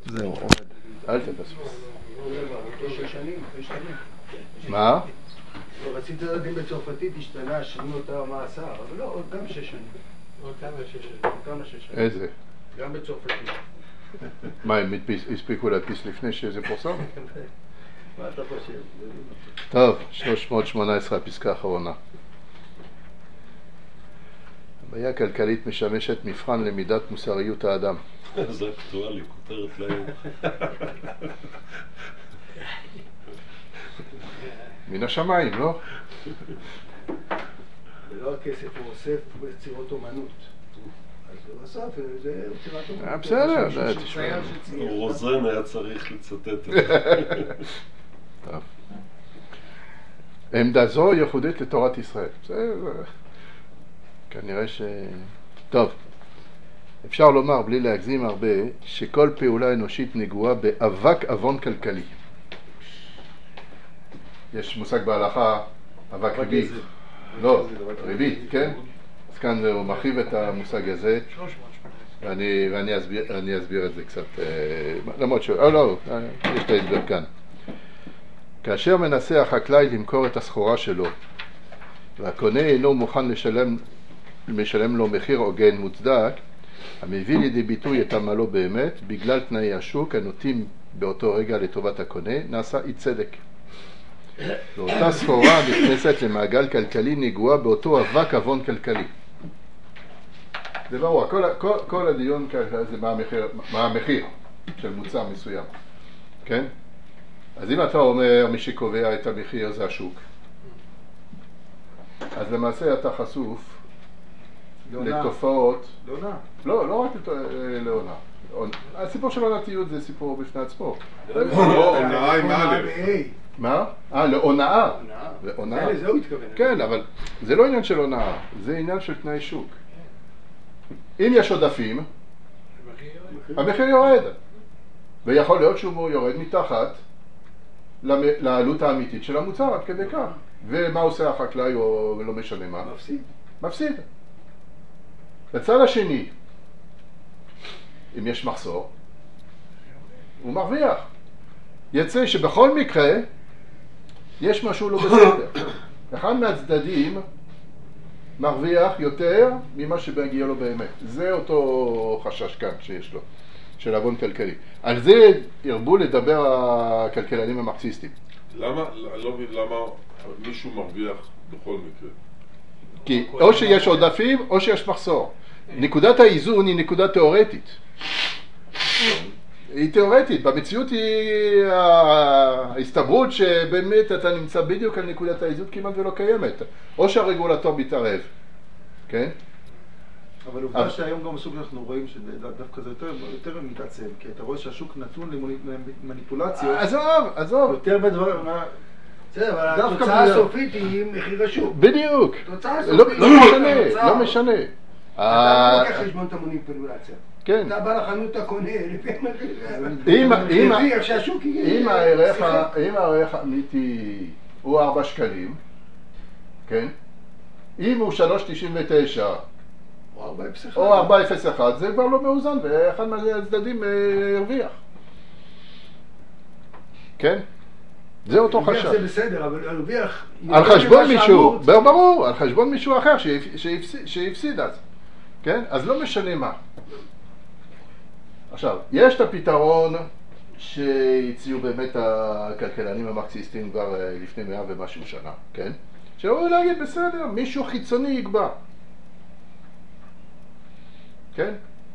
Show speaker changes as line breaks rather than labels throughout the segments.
זהו, עומד. אל תפספס. מה?
רציתי לדעת אם בצרפתית השתנה, שינו אותה מאסר, אבל לא, עוד גם 6 שנים. עוד כמה 6 שנים.
איזה?
גם בצרפתית.
מה, הם הספיקו להדפיס לפני שזה פורסם?
מה אתה חושב?
טוב, 318, הפסקה האחרונה. הבעיה הכלכלית משמשת מבחן למידת מוסריות האדם.
זה אקטואלי, כותרת להיום.
מן השמיים, לא?
ולא הכסף הוא אוסף ביצירות אומנות. אז הוא אסף, זה יצירת אומנות.
בסדר, תשמע.
רוזן היה צריך לצטט את זה.
טוב. עמדה זו ייחודית לתורת ישראל. זה כנראה טוב. אפשר לומר, בלי להגזים הרבה, שכל פעולה אנושית נגועה באבק אבון כלכלי. יש מושג בהלכה, אבק ריבית. לא, ריבית, כן? אז כאן הוא מרחיב את המושג הזה, ואני אסביר את זה קצת, למרות לא, יש את ההסבר כאן. כאשר מנסה החקלאי למכור את הסחורה שלו, והקונה אינו מוכן לשלם לו מחיר הוגן מוצדק, המביא לידי ביטוי את עמלו באמת, בגלל תנאי השוק הנוטים באותו רגע לטובת הקונה, נעשה אי צדק. ואותה סחורה נכנסת למעגל כלכלי נגועה באותו אבק אבון כלכלי. זה ברור, כל הדיון כזה זה מה המחיר של מוצר מסוים, כן? אז אם אתה אומר מי שקובע את המחיר זה השוק, אז למעשה אתה חשוף לתופעות...
לעונה.
לא רק לעונה. הסיפור של עונתיות זה סיפור בפני עצמו.
לא, עונה עם א'.
מה? להונאה.
לזה הוא התכוון.
כן, אבל זה לא עניין של הונאה, זה עניין של תנאי שוק. אם יש עודפים, המחיר יורד. ויכול להיות שהוא יורד מתחת לעלות האמיתית של המוצר, עד כדי כך. ומה עושה החקלאי או לא משנה מה? מפסיד. בצד השני, אם יש מחסור, הוא מרוויח. יצא שבכל מקרה יש משהו לא בסדר. אחד מהצדדים מרוויח יותר ממה שמגיע לו באמת. זה אותו חשש כאן שיש לו, של אבון כלכלי. על זה ירבו לדבר הכלכלנים המרקסיסטים.
למה מישהו מרוויח בכל מקרה?
כי או שיש עודפים או שיש מחסור. נקודת האיזון היא נקודה תיאורטית. היא תיאורטית, במציאות היא ההסתברות שבאמת אתה נמצא בדיוק על נקודת האיזון כמעט ולא קיימת. או שהרגולטור מתערב, כן?
אבל עובדה שהיום גם בסוג שאנחנו רואים שדווקא זה יותר מתעצב, כי אתה רואה שהשוק נתון למניפולציות.
עזוב.
יותר בדברים, בסדר, אבל התוצאה הסופית היא מחיר השוק.
בדיוק.
תוצאה הסופית.
לא משנה.
אתה לא לוקח חשבון את המניפולציה.
כן.
אתה בא לחנות הקונה, לפי המחיר שהשוק יהיה.
אם הערך האמיתי הוא 4 שקלים, כן? אם הוא 3.99 או 4.01, זה כבר לא מאוזן, ואחד מהצדדים הרוויח. כן? זה אותו חשב.
זה בסדר, אבל הרוויח...
על חשבון מישהו, ברור, על חשבון מישהו אחר שהפסיד אז. כן? אז לא משנה מה. עכשיו, יש את הפתרון שהציעו באמת הכלכלנים המרקסיסטים כבר לפני 100 ומשהו שנה, כן? שאומרים להגיד, בסדר, מישהו חיצוני יקבע. כן?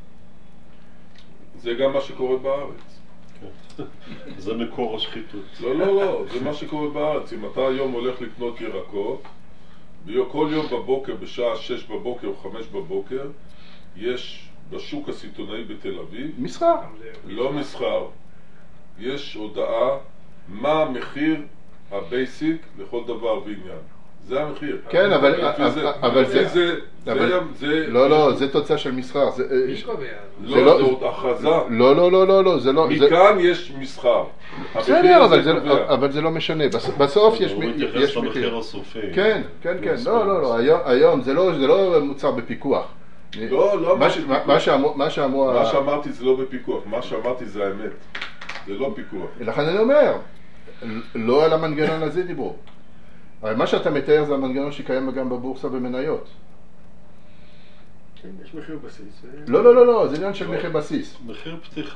זה גם מה שקורה בארץ.
זה מקור השחיתות.
לא, זה מה שקורה בארץ. אם אתה היום הולך לקנות ירקות, כל יום בבוקר, בשעה 6 בבוקר או 5 בבוקר, יש בשוק הסיטונאי בתל אביב,
מסחר.
לא מסחר, יש הודעה מה המחיר הבייסיק לכל דבר ועניין. זה המחיר.
כן, אבל
זה...
לא, זה תוצאה של מסחר.
לא, זאת הכרזה.
לא, זה לא...
מכאן יש מסחר.
בסדר, אבל זה לא משנה. בסוף יש מחיר.
הוא מתייחס למחיר הסופי.
כן. לא. היום זה לא מוצר בפיקוח.
לא אמרתי פיקוח.
מה שאמרו...
מה שאמרתי זה לא בפיקוח, מה שאמרתי זה האמת. זה לא פיקוח.
לכן אני אומר, לא על המנגנון הזה דיברו. אבל מה שאתה מתאר זה המנגנון שקיים גם בבורסה במניות.
כן, יש מחיר בסיס.
לא, זה עניין של מחיר בסיס.
מחיר פתיחה.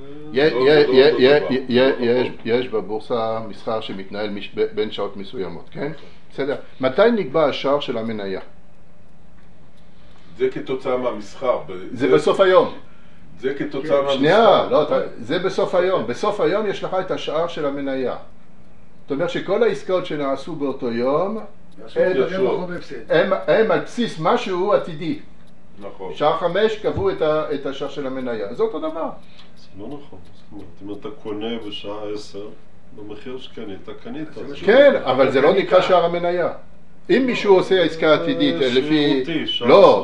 יש בבורסה מסחר שמתנהל בין שעות מסוימות, כן? בסדר. מתי נקבע השער של המניה?
זה כתוצאה מהמסחר.
זה בסוף היום.
זה כתוצאה מהמסחר.
שנייה, לא, זה בסוף היום. בסוף היום יש לך את השער של המניה. זאת אומרת שכל העסקאות שנעשו באותו יום, הם על בסיס משהו עתידי.
נכון.
שעה 5 קבעו את השער של המניה. זה אותו דבר.
זה לא נכון. זאת אומרת, אם אתה קונה בשעה 10, במחיר שקנית, אתה קנית.
כן, אבל זה לא נקרא שער המניה. אם מישהו עושה עסקה עתידית לפי... לא,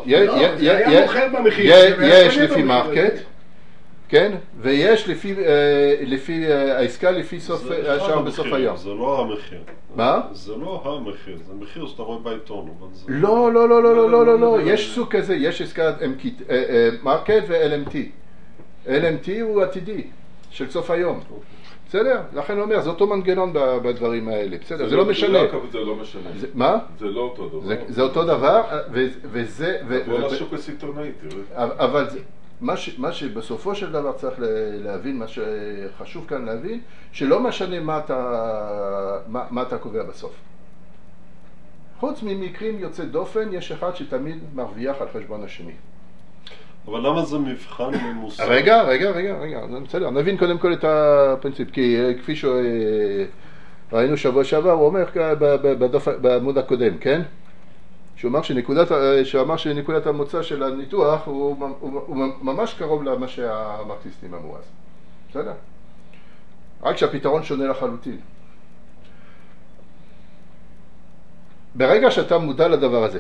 יש לפי מרקט, כן? ויש לפי העסקה לפי סוף השער בסוף היום.
זה לא המחיר.
מה?
זה לא המחיר, זה מחיר שאתה רואה בעיתון.
לא, יש סוג כזה, יש עסקת מרקט ו-LMT. LMT הוא עתידי, של סוף היום. בסדר? לכן אני אומר, זה אותו מנגנון בדברים האלה. בסדר, זה לא משנה.
זה לא משנה.
מה?
זה לא אותו דבר.
זה אותו דבר, וזה...
תבוא לשוק הסיטונאי, תראה.
אבל מה שבסופו של דבר צריך להבין, מה שחשוב כאן להבין, שלא משנה מה אתה קובע בסוף. חוץ ממקרים יוצא דופן, יש אחד שתמיד מרוויח על חשבון השני.
אבל למה זה מבחן ממוסד?
רגע, בסדר, נבין קודם כל את הפרינציפ, כי כפי שראינו שבוע שעבר, הוא אומר בעמוד הקודם, כן? שהוא אמר שנקודת המוצא של הניתוח הוא ממש קרוב למה שהמרקסיסטים אמרו אז. בסדר? רק שהפתרון שונה לחלוטין. ברגע שאתה מודע לדבר הזה,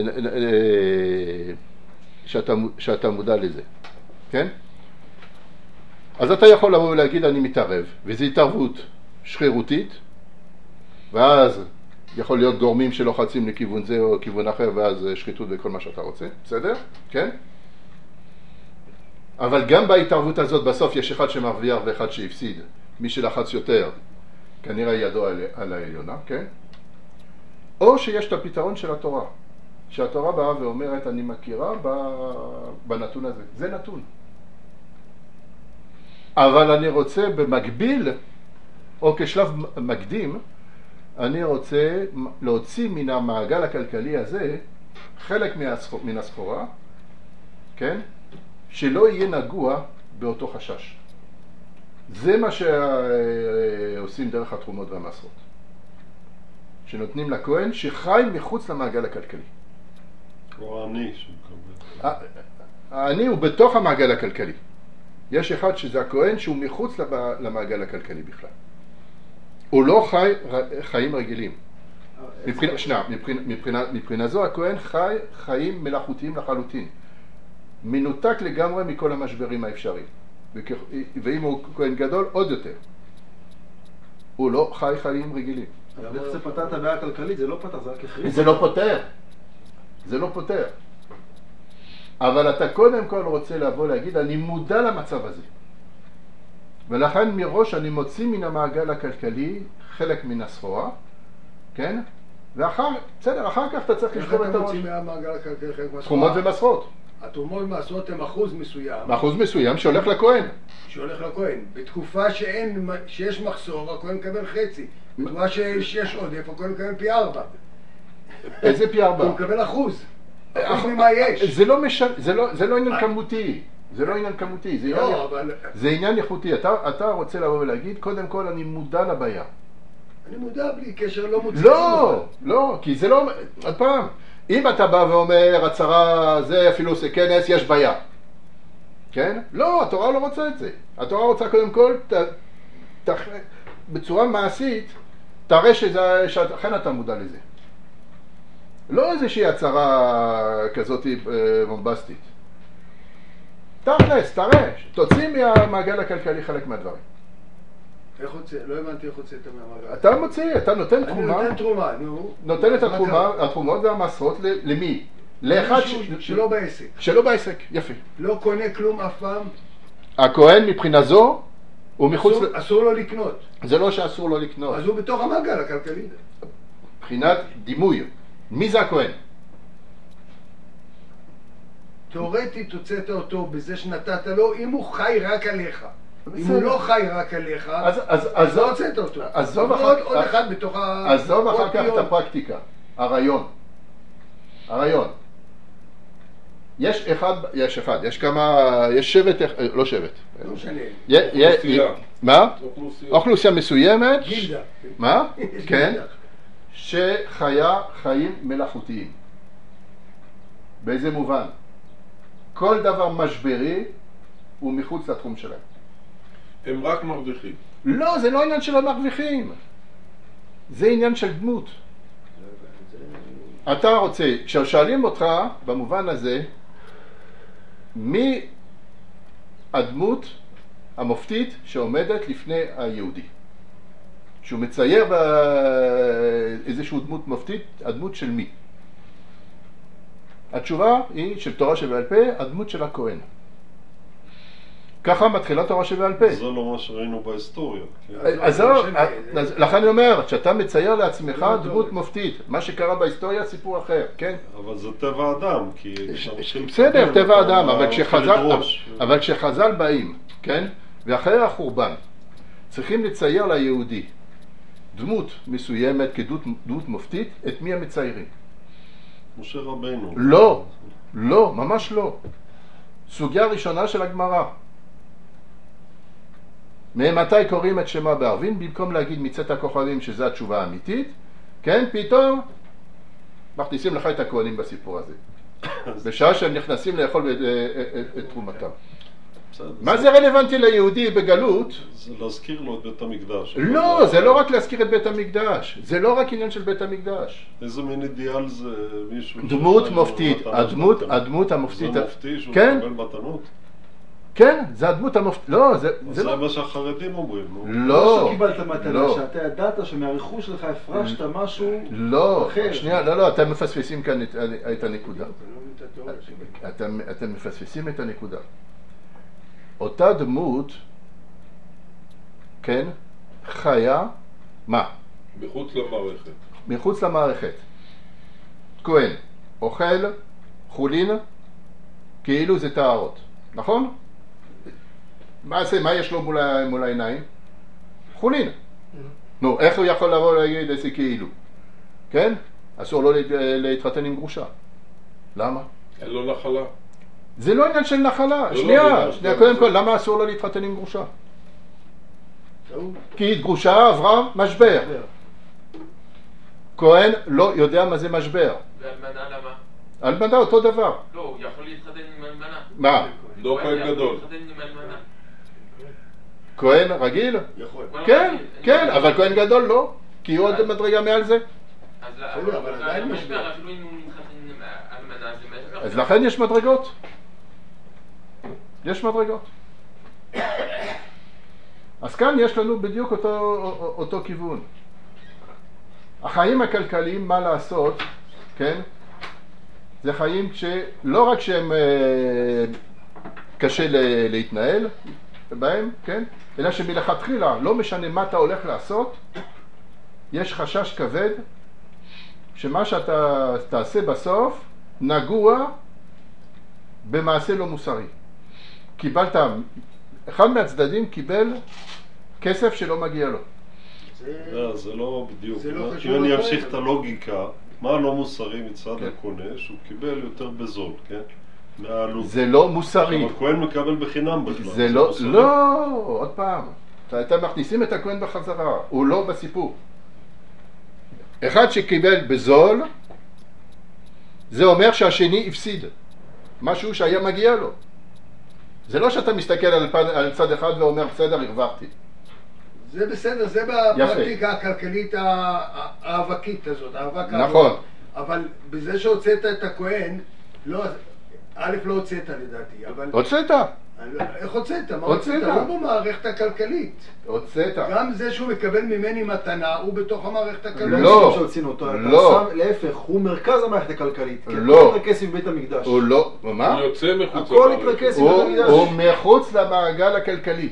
שאתה מודע לזה, כן? אז אתה יכול לבוא ולהגיד אני מתערב, וזו התערבות שרירותית, ואז יכול להיות גורמים שלוחצים לכיוון זה או כיוון אחר, ואז שחיתות וכל מה שאתה רוצה, בסדר? כן? אבל גם בהתערבות הזאת בסוף יש אחד שמרוויח ואחד שהפסיד. מי שלחץ יותר כנראה ידו על העליונה, כן? או שיש את הפתרון של התורה, שהתורה באה ואומרת אני מכירה בנתון הזה, זה נתון. אבל אני רוצה במקביל, או כשלב מקדים, אני רוצה להוציא מן המעגל הכלכלי הזה חלק מן הסחורה, כן? שלא יהיה נגוע באותו חשש. זה מה שעושים דרך התרומות והמעשרות. שנותנים לכהן שחי מחוץ למעגל הכלכלי.
או העני שמקבל.
העני הוא בתוך המעגל הכלכלי. יש אחד שזה הכהן שהוא מחוץ למעגל הכלכלי בכלל. הוא לא חי חיים רגילים. מבחינה זו הכהן חי חיים מלאכותיים לחלוטין. מנותק לגמרי מכל המשברים האפשריים. ואם הוא כהן גדול עוד יותר. הוא לא חי חיים רגילים.
אבל איך זה פתר את הבעיה הכלכלית? זה לא פתר, זה רק החריף.
זה לא פותר. אבל אתה קודם כל רוצה לבוא להגיד, אני מודע למצב הזה. ולכן מראש אני מוציא מן המעגל הכלכלי חלק מן הסחורה, כן? אחר כך אתה צריך לשבור את
איך אתה
הראש.
מוציא מהמעגל הכלכלי חלק מהסחורה?
תרומות ומעשרות.
התרומות ומעשרות הם אחוז מסוים.
אחוז מסוים שהולך לכהן.
שהולך לכהן. בתקופה שיש מחסור, הכהן מקבל חצי. בתקופה שיש עודף, הכהן מקבל פי 4.
איזה פי 4?
הוא מקבל אחוז. אחוז ממה יש.
זה לא עניין כמותי. זה לא עניין כמותי, זה עניין איכותי. אתה רוצה לבוא ולהגיד, קודם כל אני מודע לבעיה.
אני מודע בלי קשר, לא מוצא.
לא, כי זה לא... עוד פעם, אם אתה בא ואומר, הצהרה זה אפילו עושה כנס, יש בעיה. כן? לא, התורה לא רוצה את זה. התורה רוצה קודם כל, בצורה מעשית, תראה שאכן אתה מודע לזה. לא איזושהי הצהרה כזאת בומבסטית. תכלס, תראה, תוציא מהמעגל הכלכלי חלק מהדברים.
איך הוצא? לא הבנתי איך הוצאת מהמעגל.
אתה מוציא, אתה נותן תרומה.
אני נותן תרומה, נו.
נותן את התרומות והמעשרות למי? לאחד
שלא בעסק.
שלא בעסק, יפה.
לא קונה כלום אף פעם,
הכהן מבחינה זו הוא מחוץ...
אסור לו לקנות.
זה לא שאסור לו לקנות.
אז הוא בתוך המעגל הכלכלי.
מבחינת דימוי. מי זה הכהן?
תיאורטית הוצאת אותו בזה שנתת לו, אם הוא חי רק עליך. אם הוא לא חי רק עליך, אז לא הוצאת אותו.
עזוב
עוד אחד בתוך ה...
עזוב אחר כך את הפרקטיקה. הרעיון. יש כמה, יש שבט, לא שבט.
לא משנה.
מה? אוכלוסייה מסוימת.
גילדה.
מה? כן. שחיה חיים מלאכותיים. באיזה מובן? כל דבר משברי הוא מחוץ לתחום שלהם.
הם רק מרוויחים.
לא, זה לא עניין של המרוויחים. זה עניין של דמות. אתה רוצה, כששואלים אותך במובן הזה, מי הדמות המופתית שעומדת לפני היהודי? שהוא מצייר באיזשהו דמות מופתית, הדמות של מי? התשובה היא של תורה שבעל פה, הדמות של הכהן. ככה מתחילה תורה שבעל פה.
זה לא מה שראינו בהיסטוריה.
אז לכן אני אומר, שאתה מצייר לעצמך דמות מופתית, מה שקרה בהיסטוריה סיפור אחר, כן?
אבל זה טבע אדם, כי...
בסדר, טבע אדם, אבל כשחז"ל באים, כן? ואחרי החורבן, צריכים לצייר ליהודי דמות מסוימת כדמות מופתית, את מי הם מציירים?
משה רבנו.
לא, ממש לא. סוגיה ראשונה של הגמרא. ממתי קוראים את שמה בערבין, במקום להגיד מצאת הכוכבים שזו התשובה האמיתית, כן, פתאום מכניסים לך את הכהנים בסיפור הזה. בשעה שהם נכנסים לאכול את תרומתם. מה זה רלוונטי ליהודי בגלות?
זה להזכיר לו את בית המקדש.
לא, זה לא רק להזכיר את בית המקדש. זה לא רק עניין של בית המקדש.
איזה מין אידיאל זה מישהו...
דמות מופתית. הדמות המופתית.
זה מופתי שהוא מקבל מתנות?
כן, זה הדמות המופתית. לא, זה לא...
זה מה שהחרדים אומרים.
לא.
שקיבלת מתנה, שאתה ידעת שמהרכוש שלך הפרשת משהו אחר.
לא, שנייה, לא, אתם מפספסים כאן את הנקודה. אתם מפספסים את הנקודה. אותה דמות, כן, חיה, מה?
מחוץ למערכת.
מחוץ למערכת. כהן, אוכל, חולין, כאילו זה טהרות, נכון? מה יש לו מול העיניים? חולין. נו, איך הוא יכול לבוא להגיד איזה כאילו? כן? אסור לו להתחתן עם גרושה. למה?
אין לו נחלה.
זה לא עניין של נחלה. שנייה, קודם כל, למה אסור לו להתחתן עם גרושה? כי גרושה עברה משבר. כהן לא יודע מה זה משבר.
ואלמנה למה?
אלמנה אותו דבר.
לא, הוא יכול להתחתן עם אלמנה.
מה?
לא כהן גדול.
כהן רגיל?
יכול.
כן, אבל כהן גדול לא, כי הוא עוד מדרגה מעל זה.
אבל עדיין משבר, אפילו אם הוא מתחתן עם אלמנה, זה משבר.
אז לכן יש מדרגות. יש מדרגות. אז כאן יש לנו בדיוק אותו כיוון. החיים הכלכליים, מה לעשות, כן? זה חיים שלא רק שהם קשה להתנהל בהם, כן? אלא שמלכתחילה לא משנה מה אתה הולך לעשות, יש חשש כבד שמה שאתה תעשה בסוף נגוע במעשה לא מוסרי. קיבלת, אחד מהצדדים קיבל כסף שלא מגיע לו.
זה לא בדיוק.
אם
אני אמשיך את הלוגיקה, מה לא מוסרי מצד הקונה, שהוא קיבל יותר בזול, כן? מהעלות.
זה לא מוסרי.
אבל הכהן מקבל בחינם בכלל.
זה לא, עוד פעם. אתם מכניסים את הכהן בחזרה, הוא לא בסיפור. אחד שקיבל בזול, זה אומר שהשני הפסיד. משהו שהיה מגיע לו. זה לא שאתה מסתכל על צד אחד ואומר, בסדר, הרווחתי.
זה בסדר, זה בפרקטיקה הכלכלית האבקית הזאת, האבק.
נכון.
אבל בזה שהוצאת את הכהן, א' לא הוצאת לדעתי, אבל...
הוצאת.
איך הוצאת? מה הוצאת? הוא במערכת הכלכלית.
הוצאת.
גם זה שהוא מקבל ממני מתנה, הוא בתוך המערכת הכלכלית.
לא, שהוצאנו אותו. להפך, הוא מרכז המערכת הכלכלית.
לא.
הכל יתרכז בבית המקדש.
הוא לא, מה?
הוא יוצא מחוץ
הכל יתרכז בבית המקדש.
הוא מחוץ למעגל הכלכלי.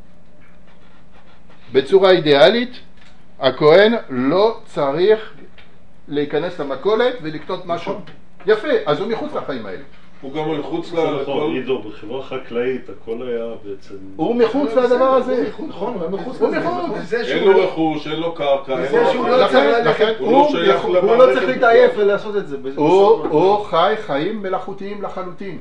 בצורה אידיאלית, הכהן לא צריך להיכנס למכולת ולקנות משהו. יפה, אז הוא מחוץ לחיים האלה.
הוא גם מחוץ
נכון, עידו, בחברה חקלאית הכל היה בעצם...
הוא מחוץ לדבר הזה.
נכון, הוא מחוץ.
אין לו רכוש, אין לו קרקע,
לכן
הוא לא צריך להתעייף ולעשות את זה.
הוא חי חיים מלאכותיים לחלוטין.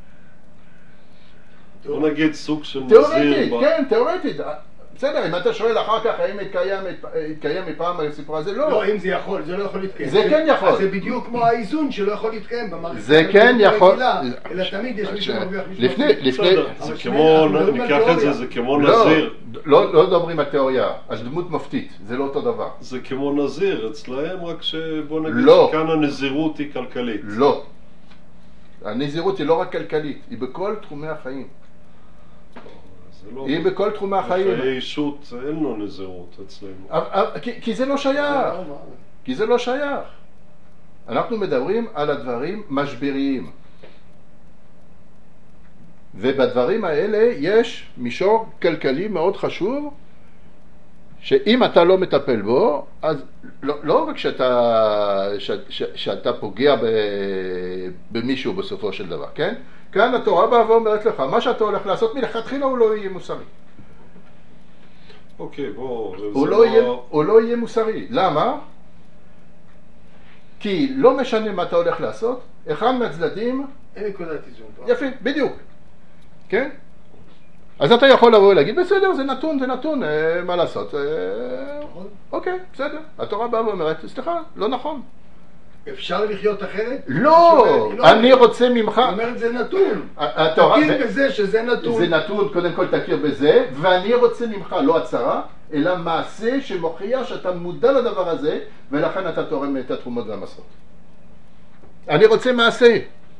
בוא נגיד סוג של
תיאורטית, כן, תיאורטית. בסדר, אם אתה שואל אחר כך האם התקיים מפעם הסיפור הזה, לא.
לא, אם זה יכול, זה לא יכול להתקיים.
זה כן יכול.
אז זה בדיוק כמו האיזון שלא יכול להתקיים במערכת.
זה כן יכול.
אלא תמיד יש מישהו מרוויח מישהו.
לפני, זה כמו, ניקח את זה, זה כמו נזיר.
לא מדברים על תיאוריה, על דמות מופתית, זה לא אותו דבר.
זה כמו נזיר, אצלהם רק שבוא נגיד שכאן הנזירות היא כלכלית.
לא. הנזירות היא לא רק כלכלית, היא בכל תחומי החיים. היא בכל תחומי החיים.
בחיי אישות אין לו נזירות אצלנו.
כי זה לא שייך. כי זה לא שייך. אנחנו מדברים על הדברים משבריים. ובדברים האלה יש מישור כלכלי מאוד חשוב, שאם אתה לא מטפל בו, אז לא רק שאתה פוגע במישהו בסופו של דבר, כן? כאן התורה באה ואומרת לך, מה שאתה הולך לעשות מלכתחילה הוא לא יהיה מוסרי.
אוקיי, בוא...
הוא לא יהיה מוסרי. למה? כי לא משנה מה אתה הולך לעשות, אחד מהצדדים...
אין נקודת איזון.
יפה, בדיוק. כן? אז אתה יכול לבוא ולהגיד, בסדר, זה נתון, מה לעשות? אוקיי, בסדר. התורה באה ואומרת, סליחה, לא נכון.
אפשר לחיות אחרת?
לא, אני רוצה ממך...
זאת אומרת, זה נתון. תכיר בזה שזה נתון.
זה נתון, קודם כל תכיר בזה, ואני רוצה ממך לא הצהרה, אלא מעשה שמוכיח שאתה מודע לדבר הזה, ולכן אתה תורם את התרומות והמסעות. אני רוצה מעשה.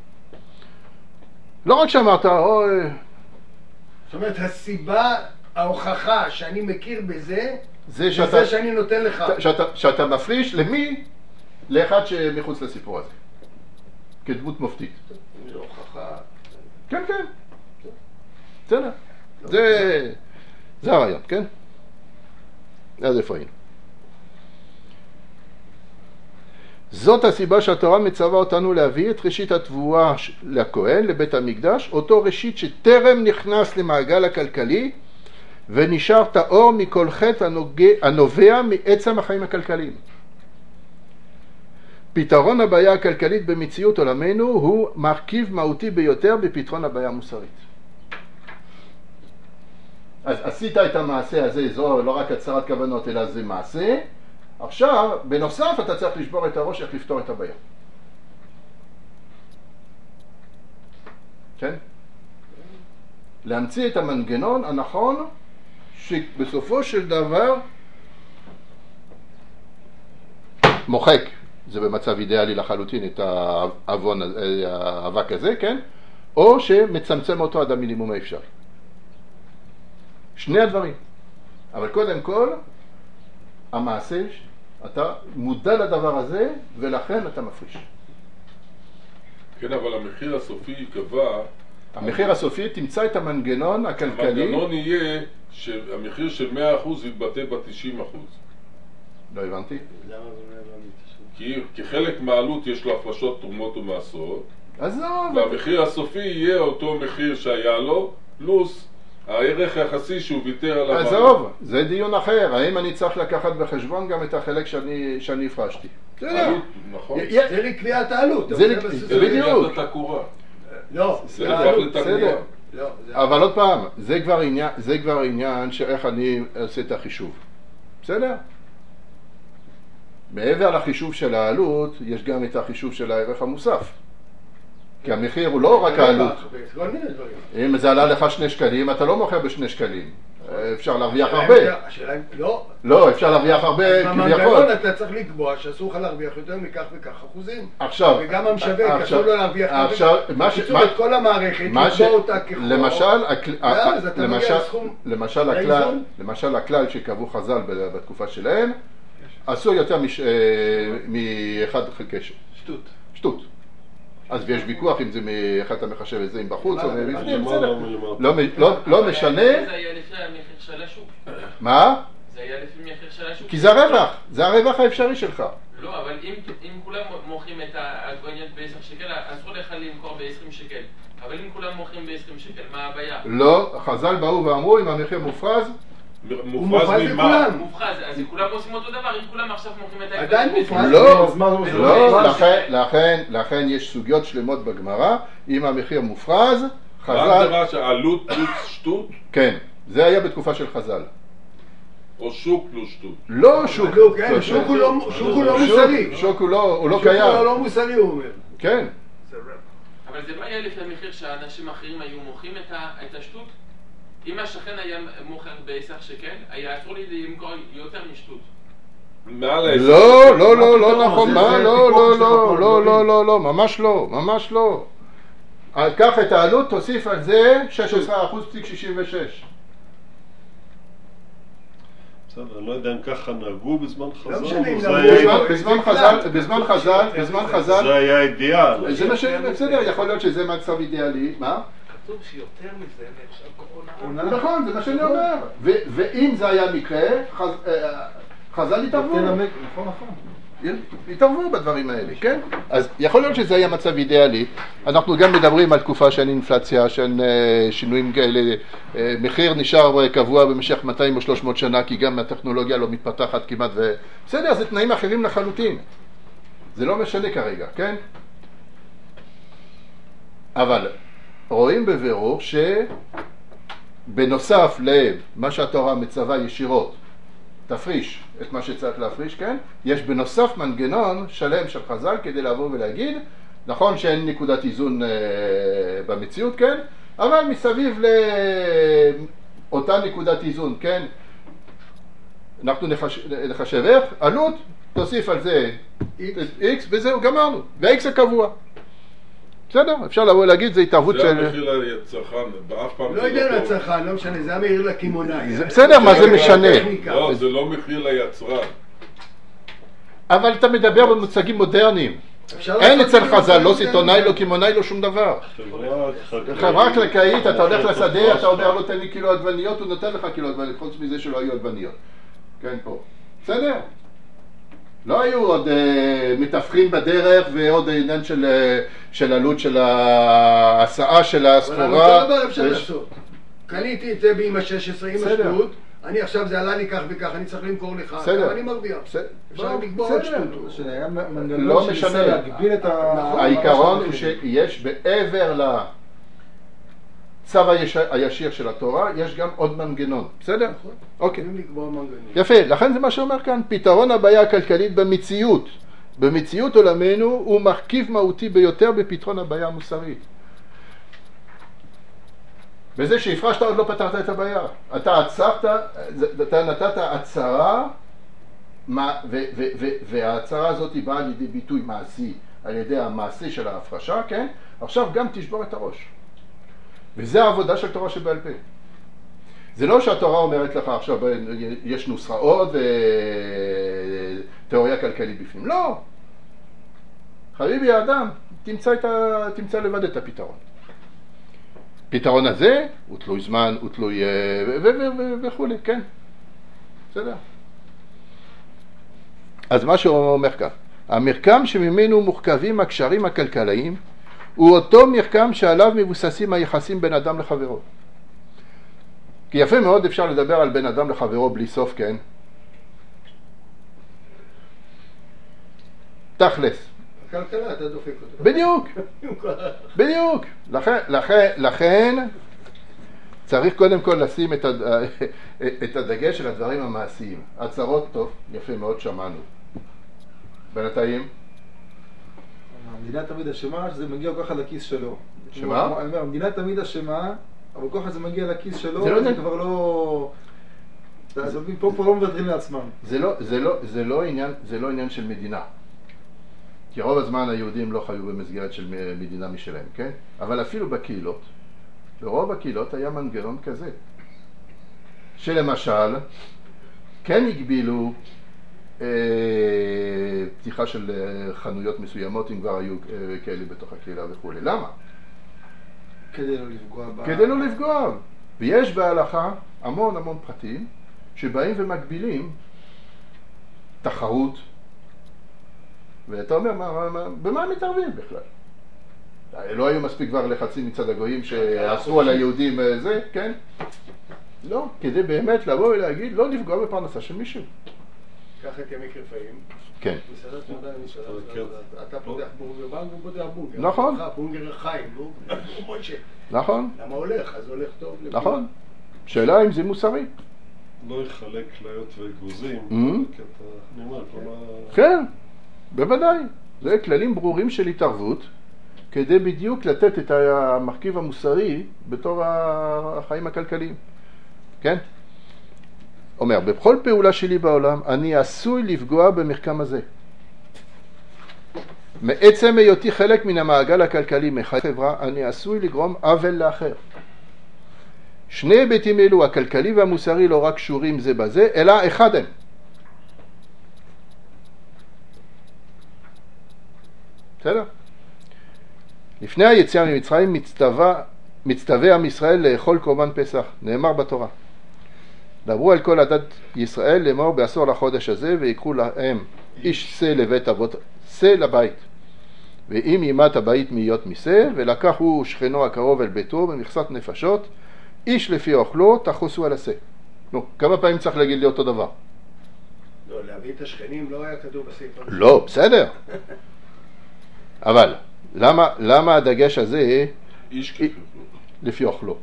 לא רק שאמרת,
זאת אומרת, הסיבה, ההוכחה שאני מכיר בזה,
זה
שאני נותן לך.
שאתה מפריש למי? לאחד שמחוץ לסיפור הזה. כדמות מופתית.
זו הוכחה.
כן, כן. בסדר. זה הרעיון, כן? אז איפה היינו? זאת הסיבה שהתורה מצווה אותנו להביא את ראשית התבואה לכהן, לבית המקדש, אותו ראשית שטרם נכנס למעגל הכלכלי, ונשאר טהור מכל חטא הנובע מעצם החיים הכלכליים. פתרון הבעיה הכלכלית במציאות עולמנו הוא מרכיב מהותי ביותר בפתרון הבעיה המוסרית. אז עשית את המעשה הזה, זו לא רק הצהרת כוונות אלא זה מעשה. עכשיו, בנוסף אתה צריך לשבור את הראש איך לפתור את הבעיה. כן? להמציא את המנגנון הנכון שבסופו של דבר מוחק, זה במצב אידיאלי לחלוטין את האבק הזה, כן? או שמצמצם אותו עד המינימום האפשרי. שני הדברים. אבל קודם כל, המעשה, אתה מודע לדבר הזה, ולכן אתה מפריש.
כן, אבל המחיר הסופי ייקבע...
המחיר הסופי תמצא את המנגנון הכלכלי...
המנגנון יהיה שהמחיר של 100% יתבטא ב-90%.
לא הבנתי.
למה זה לא הבנתי?
כי חלק מהעלות יש לו הפרשות תרומות ומעשרות,
עזוב.
והמחיר הסופי יהיה אותו מחיר שהיה לו, פלוס הערך היחסי שהוא ויתר על המעלות.
עזוב, זה דיון אחר. האם אני צריך לקחת בחשבון גם את החלק שאני הפרשתי?
עלות, נכון.
זה לקביעת העלות.
זה
בדיוק. זה התקורה.
לא,
זה לפח לתקורה.
אבל עוד פעם, זה כבר עניין שאיך אני עושה את החישוב. בסדר? מעבר לחישוב של העלות, יש גם את החישוב של הערך המוסף. כי המחיר הוא לא רק העלות. אם זה עלה לך 2 שקלים, אתה לא מוכר ב2 שקלים. אפשר להרוויח הרבה. לא, אפשר להרוויח הרבה כביכול.
במנגנון אתה צריך לקבוע שאסור לך להרוויח יותר מכך וכך אחוזים.
עכשיו,
וגם המשווק אסור לו להרוויח בקיצור את כל המערכת, לקבוע אותה כחור.
למשל הכלל שקבעו חז"ל בתקופה שלהם, אסור יותר מ1 חלקי שטות. אז ויש ויכוח אם זה מאחד המחשב את זה עם בחוץ או מבפנים, לא משנה.
זה היה לפי המחיר של השוק.
מה?
זה היה לפי המחיר של השוק.
כי זה הרווח, זה הרווח האפשרי שלך.
לא, אבל אם כולם מוכרים את העגבניות ב10 שקל, אסור לך למכור ב20 שקל. אבל אם כולם מוכרים ב20 שקל, מה הבעיה?
לא, חז"ל באו ואמרו אם המחיר מופרז,
הוא מופרז לכולם.
מופרז, אז כולם עושים אותו דבר, אם כולם עכשיו מוכרים את
עדיין מופרז.
לא, לכן יש סוגיות שלמות בגמרא, אם המחיר מופרז,
מה ההגדרה שהעלות פלוס שטות?
כן, זה היה בתקופה של חז"ל.
או שוק פלוס שטות?
לא שוק.
שוק הוא לא מוסרי.
שוק הוא לא קיים.
שוק הוא לא מוסרי, הוא אומר.
כן.
אבל זה לא היה לפי המחיר שאנשים אחרים היו מוכרים את השטות? אם השכן היה מוכר ב10 שקל, היה אסור לי למכור יותר משטות.
לא נכון, לא, ממש לא. קח את העלות, תוסיף על זה 16.66%.
בסדר, אני לא יודע אם ככה נהגו בזמן חז"ל.
בזמן חז"ל
זה היה אידיאל.
זה מה שבסדר, יכול להיות שזה מצב אידיאלי. מה?
כתוב שיותר מזה נחשב קורונה.
נכון, זה מה שאני אומר. ואם זה היה מקרה, חז"ל התערבו. התערבו בדברים האלה, כן? אז יכול להיות שזה היה מצב אידיאלי. אנחנו גם מדברים על תקופה של אינפלציה, של שינויים כאלה. מחיר נשאר קבוע במשך 200 או 300 שנה, כי גם הטכנולוגיה לא מתפתחת כמעט. בסדר, זה תנאים אחרים לחלוטין. זה לא משנה כרגע, כן? אבל רואים בבירור שבנוסף למה שהתורה מצווה ישירות, תפריש את מה שצריך להפריש, כן? יש בנוסף מנגנון שלם של חז"ל כדי לבוא ולהגיד, נכון שאין נקודת איזון במציאות, כן? אבל מסביב לאותה נקודת איזון, כן? אנחנו נחשב איך? עלות, תוסיף על זה X וזהו, גמרנו. וה-X הקבוע. בסדר, אפשר לבוא להגיד, זה התערבות של...
זה המחיר לצרכן, באף פעם
לא יודע לצרכן, לא משנה, זה המחיר לקמעונאי.
בסדר, מה זה משנה?
לא, זה לא מחיר ליצרן.
אבל אתה מדבר במוצגים מודרניים. אין אצל חז"ל, לא סיטונאי, לא קמעונאי, לא שום דבר. חברה קרקעית, אתה הולך לשדה, אתה אומר לו תן לי קילו עגבניות, הוא נותן לך קילו עגבניות, חוץ מזה שלא היו עגבניות. כן, פה. בסדר? לא היו עוד מתווכים בדרך ועוד עניין של עלות של ההסעה של הסחורה.
אבל אותו דבר אפשר לעשות. קניתי את זה באמא 16 עם השטות, אני עכשיו זה עלה לי כך וכך, אני צריך למכור לך, כמה אני מרוויח. אפשר לקבוע עוד שטות.
לא משנה. העיקרון הוא שיש בעבר לצו הישיר של התורה, יש גם עוד מנגנון. בסדר? אוקיי. יפה, לכן זה מה שאומר כאן, פתרון הבעיה הכלכלית במציאות. במציאות עולמנו הוא מרכיב מהותי ביותר בפתרון הבעיה המוסרית. בזה שהפרשת עוד לא פתרת את הבעיה. אתה עצרת, אתה נתת הצהרה, וההצהרה הזאת היא באה לידי ביטוי מעשי, על ידי המעשי של ההפרשה, כן? עכשיו גם תשבור את הראש. וזה העבודה של תורה שבעל פה. זה לא שהתורה אומרת לך עכשיו יש נוסחאות ותיאוריה כלכלית בפנים. לא. חביבי האדם, תמצא לבד את הפתרון. הפתרון הזה הוא תלוי זמן, הוא תלוי וכו', כן. בסדר. אז מה שהוא אומר כאן, המרקם שממנו מורכבים הקשרים הכלכליים הוא אותו מרקם שעליו מבוססים היחסים בין אדם לחברו. כי יפה מאוד אפשר לדבר על בין אדם לחברו בלי סוף, כן? תכלס.
הכלכלה, אתה דופק אותו.
בדיוק. לכן צריך קודם כל לשים את הדגש של הדברים המעשיים. הצהרות טוב, יפה מאוד שמענו. בינתיים?
המדינה תמיד אשמה שזה מגיע כל כך לכיס שלו.
שמה?
המדינה תמיד אשמה אבל כוח הזה מגיע לכיס שלו,
זה
כבר לא... פה לא מבטרים לעצמם.
זה לא עניין של מדינה. כי רוב הזמן היהודים לא חיו במסגרת של מדינה משלהם, כן? אבל אפילו בקהילות, ברוב הקהילות היה מנגנון כזה, שלמשל, כן הגבילו פתיחה של חנויות מסוימות, אם כבר היו כאלה בתוך הקהילה וכו'. למה?
כדי לא לפגוע
כדי לא לפגוע. ויש בהלכה המון פרטים שבאים ומגבילים תחרות, ואתה אומר, במה מתערבים בכלל? לא היו מספיק כבר לחצים מצד הגויים שאסרו על היהודים זה, כן? לא, כדי באמת לבוא ולהגיד, לא לפגוע בפרנסה של מישהו.
קח את ימי כרפאים.
כן.
אתה פותח בונגר בנק, הוא פותח בונגר.
נכון.
בונגר חיים, בונגר מוישה.
נכון.
למה הולך? אז הולך טוב.
נכון. שאלה אם זה מוסרי.
לא יחלק כליות ואגוזים.
כן, בוודאי. זה כללים ברורים של התערבות, כדי בדיוק לתת את המרכיב המוסרי בתור החיים הכלכליים. כן? אומר, בכל פעולה שלי בעולם אני עשוי לפגוע במרקם הזה. מעצם היותי חלק מן המעגל הכלכלי מחברה, אני עשוי לגרום עוול לאחר. שני היבטים אלו, הכלכלי והמוסרי, לא רק קשורים זה בזה, אלא אחד הם. בסדר? לפני היציאה ממצרים מצטווה עם ישראל לאכול קורבן פסח, נאמר בתורה. דברו על כל עדת ישראל לאמור בעשור לחודש הזה, ויקחו להם איש שא לבית אבות, שא לבית. ואם יימת הבית מהיות משא, ולקח הוא שכנו הקרוב אל ביתו במכסת נפשות, איש לפי אוכלו תחוסו על השא. נו, כמה פעמים צריך להגיד לי אותו דבר?
לא, להביא את השכנים לא היה כתוב בספר.
לא, בסדר. אבל, למה הדגש הזה
איש
לפי אוכלו?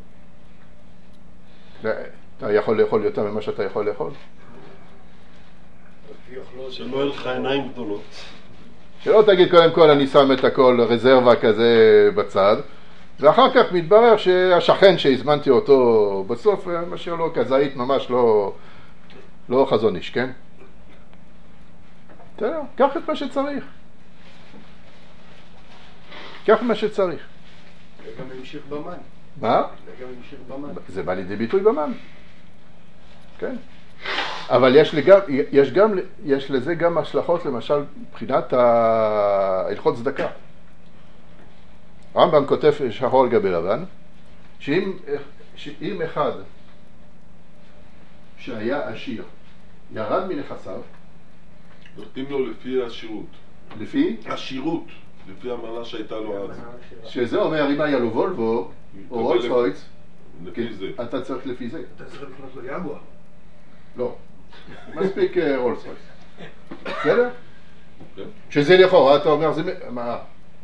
אתה יכול לאכול יותר ממה שאתה יכול לאכול?
שלא יהיו לך עיניים גדולות.
שלא תגיד קודם כל אני שם את הכל רזרבה כזה בצד, ואחר כך מתברר שהשכן שהזמנתי אותו בסוף משאיר לו כזית ממש לא חזון איש, כן? תראה, קח את מה שצריך. קח מה שצריך.
וגם המשיך במן.
מה?
וגם המשיך במן. זה
בא לידי ביטוי במן. כן. אבל יש לזה גם השלכות, למשל, מבחינת הלכות צדקה. הרמב"ם כותב שחור על גבי לבן, שאם אחד שהיה עשיר ירד מנכסיו,
נותנים לו לפי השירות.
לפי?
השירות, לפי המנה שהייתה לו אז.
שזה אומר, אם היה לו וולבו או רולס רויס,
לפי זה.
אתה צריך לפי זה.
אתה צריך לקנות לו יגואר.
לא, מספיק רולס רויס. בסדר? שזה לכאורה, אתה אומר, זה מה?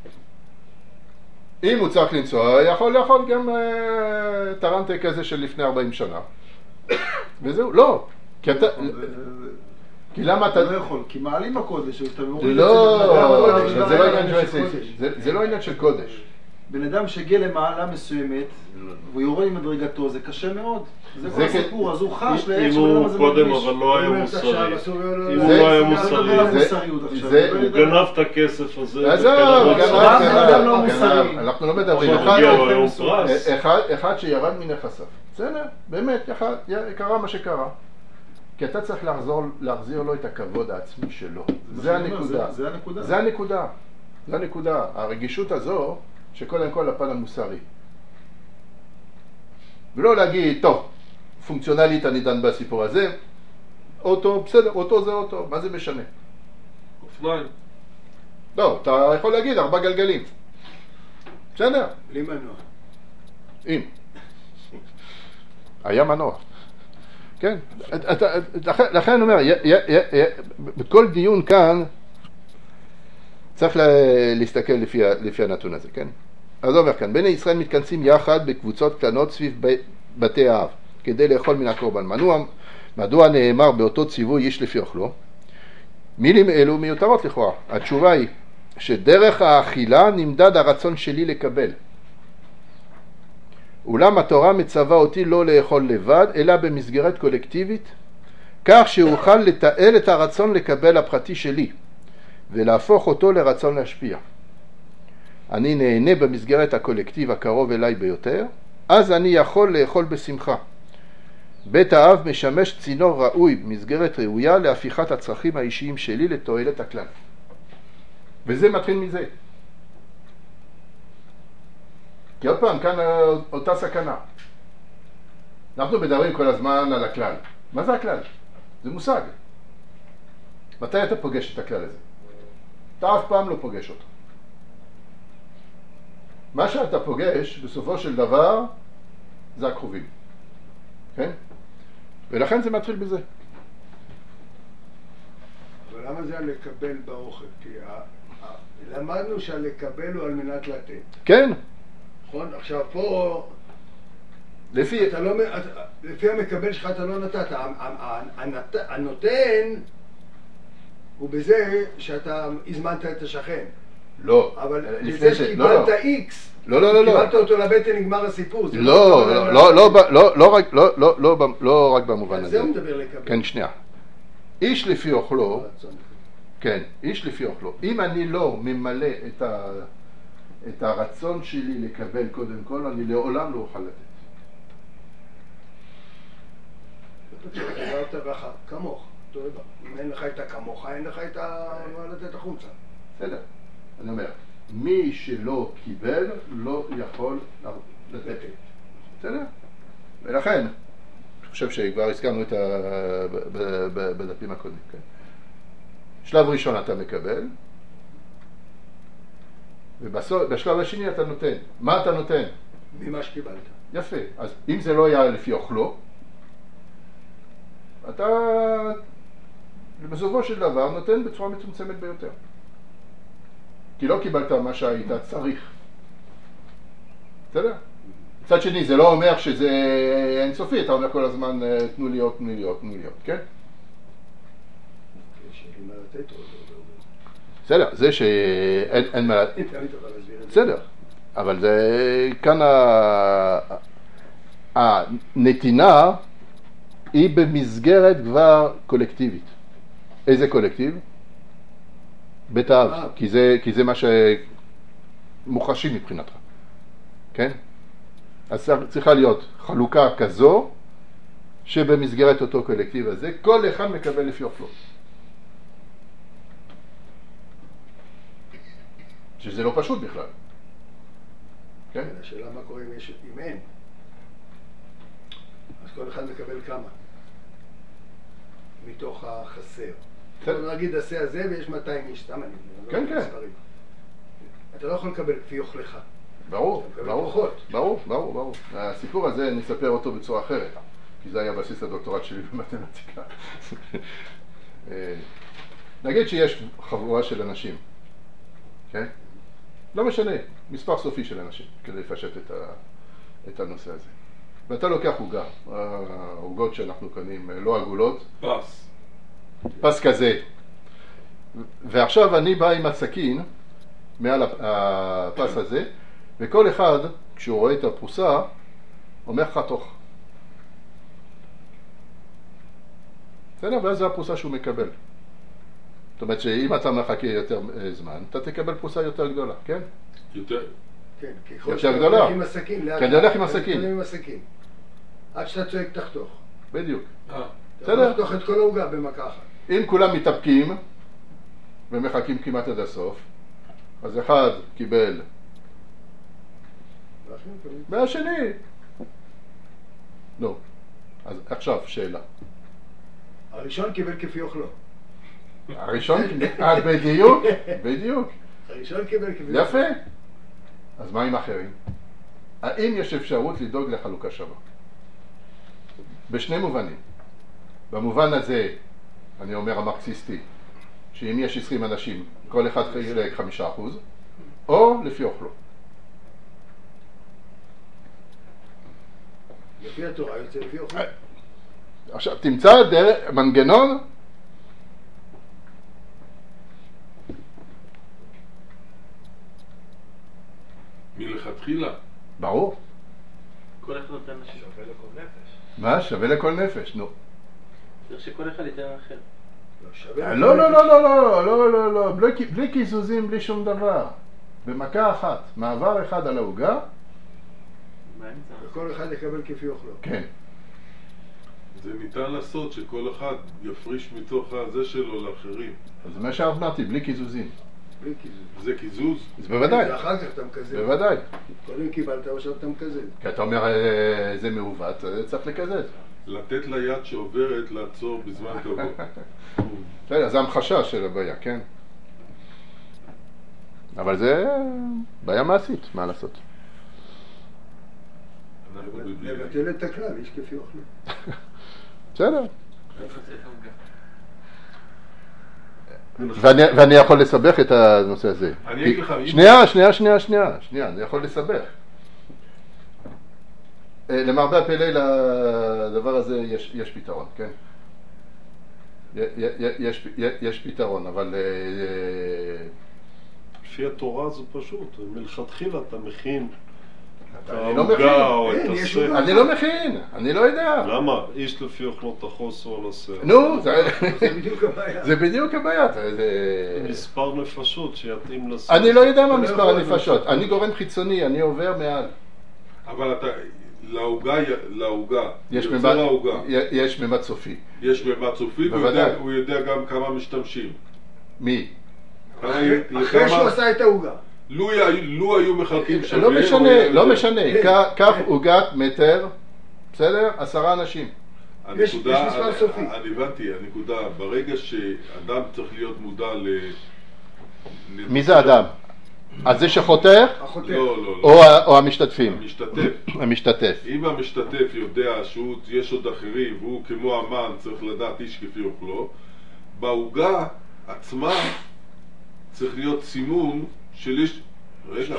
אם הוא צריך לנסוע, יכול גם טרנטה כזה של לפני 40 שנה. וזהו, לא. כי אתה... כי למה אתה...
לא יכול, כי מעלים הקודש.
לא, זה לא עניין של קודש.
בן אדם שהגיע למעלה מסוימת, והוא יורד עם מדרגתו, זה קשה מאוד. זה כל הסיפור, אז הוא חש לאיך
שבן אדם הזה מרגיש. אם הוא קודם אבל לא היה מוסרי. אם הוא לא היה מוסרי. הוא גנב את הכסף הזה.
אנחנו לא מדברים. אחד שירד מנכסיו. בסדר, באמת, קרה מה שקרה. כי אתה צריך להחזיר לו את הכבוד העצמי שלו. זה הנקודה. זה הנקודה. הרגישות הזו, שקודם כל הפן המוסרי. ולא להגיד, טוב, פונקציונלית אני דן בסיפור הזה, אוטו, בסדר, אוטו זה אוטו, מה זה משנה?
אופניים.
לא, אתה יכול להגיד 4 גלגלים. בסדר?
בלי מנוע.
אם. היה מנוע. כן? לכן אני אומר, בכל דיון כאן צריך להסתכל לפי הנתון הזה, כן? אז אומר כאן, בני ישראל מתכנסים יחד בקבוצות קטנות סביב בתי האב, כדי לאכול מן הקורבן. מדוע נאמר באותו ציווי איש לפי אוכלו? מילים אלו מיותרות לכאורה. התשובה היא שדרך האכילה נמדד הרצון שלי לקבל. אולם התורה מצווה אותי לא לאכול לבד, אלא במסגרת קולקטיבית, כך שאוכל לתעל את הרצון לקבל הפרטי שלי, ולהפוך אותו לרצון להשפיע. אני נהנה במסגרת הקולקטיב הקרוב אליי ביותר, אז אני יכול לאכול בשמחה. בית האב משמש צינור ראוי במסגרת ראויה להפיכת הצרכים האישיים שלי לתועלת הכלל. וזה מתחיל מזה. כי עוד פעם, כאן אותה סכנה. אנחנו מדברים כל הזמן על הכלל. מה זה הכלל? זה מושג. מתי אתה פוגש את הכלל הזה? אתה אף פעם לא פוגש אותו. מה שאתה פוגש בסופו של דבר זה הקרובים. כן? ולכן זה מתחיל בזה.
אבל למה זה לקבל באוכל? כי למדנו שהלקבל הוא על מנת לתת.
כן.
נכון? עכשיו פה לפי המקבל שלך אתה לא נתת. הנותן הוא בזה שאתה הזמנת את השכן.
לא.
אבל לפני שקיבלת איקס, קיבלת אותו לבטן, נגמר הסיפור.
לא רק במובן הזה.
זה הוא מדבר לקבל.
כן, שנייה. איש לפי אוכלו, כן, איש לפי אוכלו. אם אני לא ממלא את הרצון שלי לקבל קודם כל, אני לעולם לא אוכל לתת.
אתה ככה, כמוך, אם אין לך את הכמוך, אין לך את לתת החוצה.
בסדר, אני אומר, מי שלא קיבל לא יכול לתת. בסדר? ולכן, אני חושב שכבר הזכרנו את בדפים הקודמים, כן? שלב ראשון אתה מקבל, ובשלב השני אתה נותן. מה אתה נותן?
ממה שקיבלת.
יפה. אז אם זה לא היה לפי אוכלו, אתה בסופו של דבר נותן בצורה מצומצמת ביותר. כי לא קיבלת מה שהיית צריך. בסדר? מצד שני, זה לא אומר שזה אינסופי, אתה אומר כל הזמן תנו לי עוד, תנו לי עוד, תנו לי עוד, כן? בסדר, זה שאין מה... בסדר, אבל זה כאן הנתינה היא במסגרת כבר קולקטיבית. איזה קולקטיב? בית האב, כי זה מה שמוחשי מבחינתך, כן? אז צריכה להיות חלוקה כזו שבמסגרת אותו קולקטיב הזה כל אחד מקבל לפי אוכלו. שזה לא פשוט בכלל. כן?
השאלה מה קורה אם אין. אז כל אחד מקבל כמה? מתוך החסר. בוא נגיד עשה הזה ויש 200 איש, סתם אני.
כן, כן.
אתה לא יכול לקבל כפי אוכלך.
ברור, ברור. הסיפור הזה נספר אותו בצורה אחרת, כי זה היה בסיס הדוקטורט שלי במתמטיקה. נגיד שיש חבורה של אנשים, כן? לא משנה, מספר סופי של אנשים, כדי לפשט את הנושא הזה. ואתה לוקח עוגה, העוגות שאנחנו קונים, לא עגולות. פס כזה. ועכשיו אני בא עם הסכין מעל הפס הזה, וכל אחד, כשהוא רואה את הפרוסה, אומר חתוך. בסדר? ואז זו הפרוסה שהוא מקבל. זאת אומרת שאם אתה מחכה יותר זמן, אתה תקבל פרוסה יותר גדולה, כן?
יותר?
כן,
יותר גדולה.
עם הסכין, לאט.
כן, הולך עם הסכין.
עם הסכין. עד שאתה צועק תחתוך.
בדיוק.
בסדר? תחתוך את כל העוגה במכה אחת.
אם כולם מתאפקים ומחכים כמעט עד הסוף, אז אחד קיבל והשני לא. אז עכשיו שאלה.
הראשון קיבל כפי אוכלו.
הראשון, בדיוק.
הראשון קיבל כפי אוכלו.
יפה. אז מה עם אחרים? האם יש אפשרות לדאוג לחלוקה שווה? בשני מובנים. במובן הזה, אני אומר המרקסיסטי, שאם יש 20 אנשים, כל אחד חילק 5%, או לפי אוכלו.
לפי התורה יוצא לפי אוכלו.
עכשיו, תמצא מנגנון
מלכתחילה.
ברור.
כל אחד נותן לשני.
שווה לכל נפש.
מה? שווה לכל נפש, נו.
צריך שכל אחד ייתן אחר.
לא, בלי קיזוזים, בלי שום דבר. במכה אחת, מעבר אחד על העוגה.
וכל אחד יקבל כפי אוכלו.
כן.
זה ניתן לעשות שכל אחד יפריש מתוך הזה שלו לאחרים.
אז זה מה שאמרתי, בלי קיזוזים.
בלי קיזוז.
זה קיזוז?
זה בוודאי.
זה אחר כך אתה מקזז.
בוודאי.
קודם קיבלת, עכשיו אתה מקזז.
כי אתה אומר, זה מעוות, צריך לקזז.
לתת ליד שעוברת לעצור בזמן קבוע.
בסדר, זה המחשה של הבעיה, כן? אבל זה בעיה מעשית, מה לעשות?
לבטל את הכלל, איש כפי אוכלו.
בסדר. ואני יכול לסבך את הנושא הזה.
אני אגיד לך...
שנייה, אני יכול לסבך. למרבה הפלא לדבר הזה יש פתרון, כן? יש פתרון, אבל...
לפי התורה זה פשוט, מלכתחילה אתה מכין את
אני לא
העוגה או את הסר.
אני לא מכין, אני לא יודע.
למה? איש לפי אוכלות החוסר על הסר.
נו,
זה בדיוק הבעיה.
זה בדיוק הבעיה.
מספר נפשות שיתאים לסר.
אני לא יודע מה מספר הנפשות, אני גורם חיצוני, אני עובר מעל.
אבל אתה... לעוגה,
יש ממד סופי.
יש ממד סופי, והוא יודע גם כמה משתמשים.
מי?
אחרי שהוא עשה את העוגה.
לו היו מחלקים שווה...
לא משנה, קח עוגת מטר, בסדר? 10 אנשים.
יש מספר סופי.
אני הבנתי, הנקודה, ברגע שאדם צריך להיות מודע
מי זה אדם? אז זה שחותר?
לא.
או המשתתפים?
המשתתף. אם המשתתף יודע שיש עוד אחרים והוא כמו אמן צריך לדעת איש כפי אוכלו, בעוגה עצמה צריך להיות סימון של איש... רגע.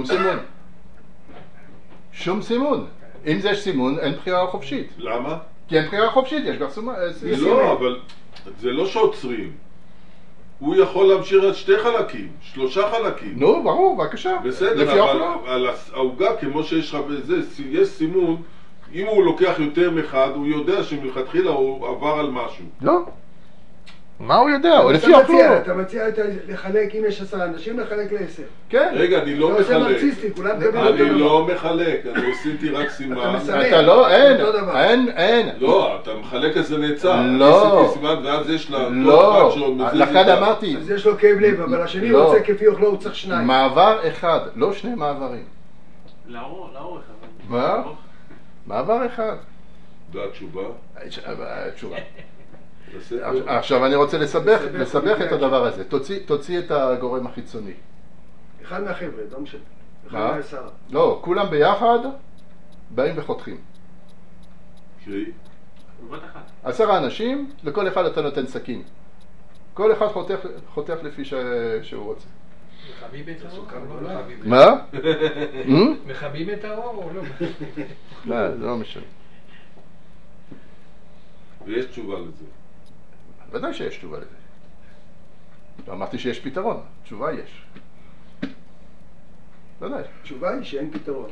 שום סימון. אם זה סימון אין בחירה חופשית. למה?
כי אין בחירה חופשית, יש גם סימון.
לא, אבל זה לא שעוצרים. הוא יכול להמשיך עד 2 חלקים, 3 חלקים.
נו, ברור, בבקשה.
בסדר, אבל על העוגה, כמו שיש לך בזה, יש סימון, אם הוא לוקח יותר מאחד, הוא יודע שמלכתחילה הוא עבר על משהו.
לא. מה הוא יודע? הוא לפי אוכלו.
אתה מציע לחלק, אם יש 10 אנשים, לחלק ל10.
כן.
רגע, אני לא מחלק.
אתה עושה מרציסטי, כולם קבלים
אותו. אני לא מחלק, אני עשיתי רק סימן.
אתה מסמך.
אתה לא, אין.
לא, אתה מחלק איזה נעצר.
לא.
עשיתי סימן, ואז יש לה...
לא, לכן אמרתי.
אז יש לו כאב לב, אבל השני רוצה כפי אוכלו, הוא צריך 2.
מעבר אחד, לא 2 מעברים.
לאורך.
מה? מעבר אחד.
והתשובה?
התשובה. עכשיו אני רוצה לסבך את הדבר הזה. תוציא את הגורם החיצוני.
אחד מהחבר'ה, לא משנה. אחד מה10.
לא, כולם ביחד באים וחותכים.
קרי?
10 אנשים, לכל אחד אתה נותן סכין. כל אחד חותך לפי שהוא רוצה.
מחבים את האור או לא מחבים?
מה?
מחבים את האור או לא?
לא, זה לא משנה.
ויש תשובה לזה.
ודאי שיש תשובה לזה. לא אמרתי שיש פתרון, תשובה יש. ודאי.
תשובה היא שאין פתרון.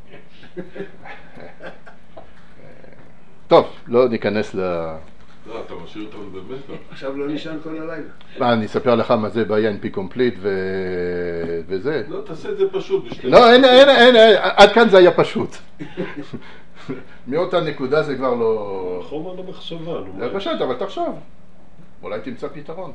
טוב, לא ניכנס ל...
לא, אתה משאיר אותנו במתח.
עכשיו לא נשען כל הלילה.
אני אספר לך מה זה בעיה NP complete וזה.
לא, תעשה את זה פשוט.
לא, אין, עד כאן זה היה פשוט. מאותה נקודה זה כבר לא...
חומר למחשבה.
זה פשוט, אבל תחשוב. אולי תמצא פתרון.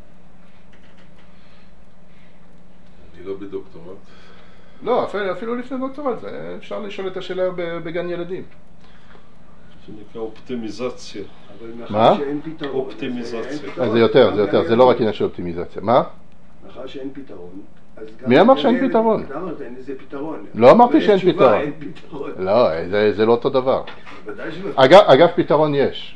אני לא בדוקטורט.
לא, אפילו לפני דוקטורט, אפשר לשאול את השאלה בגן ילדים.
שנקרא אופטימיזציה.
מה?
אופטימיזציה.
זה יותר, זה לא רק עניין של אופטימיזציה. מה?
מאחר שאין פתרון,
מי אמר שאין פתרון?
אתה אמרת, אין איזה פתרון.
לא אמרתי שאין פתרון.
אין פתרון.
לא, זה לא אותו דבר.
בוודאי שלא.
אגב, פתרון יש.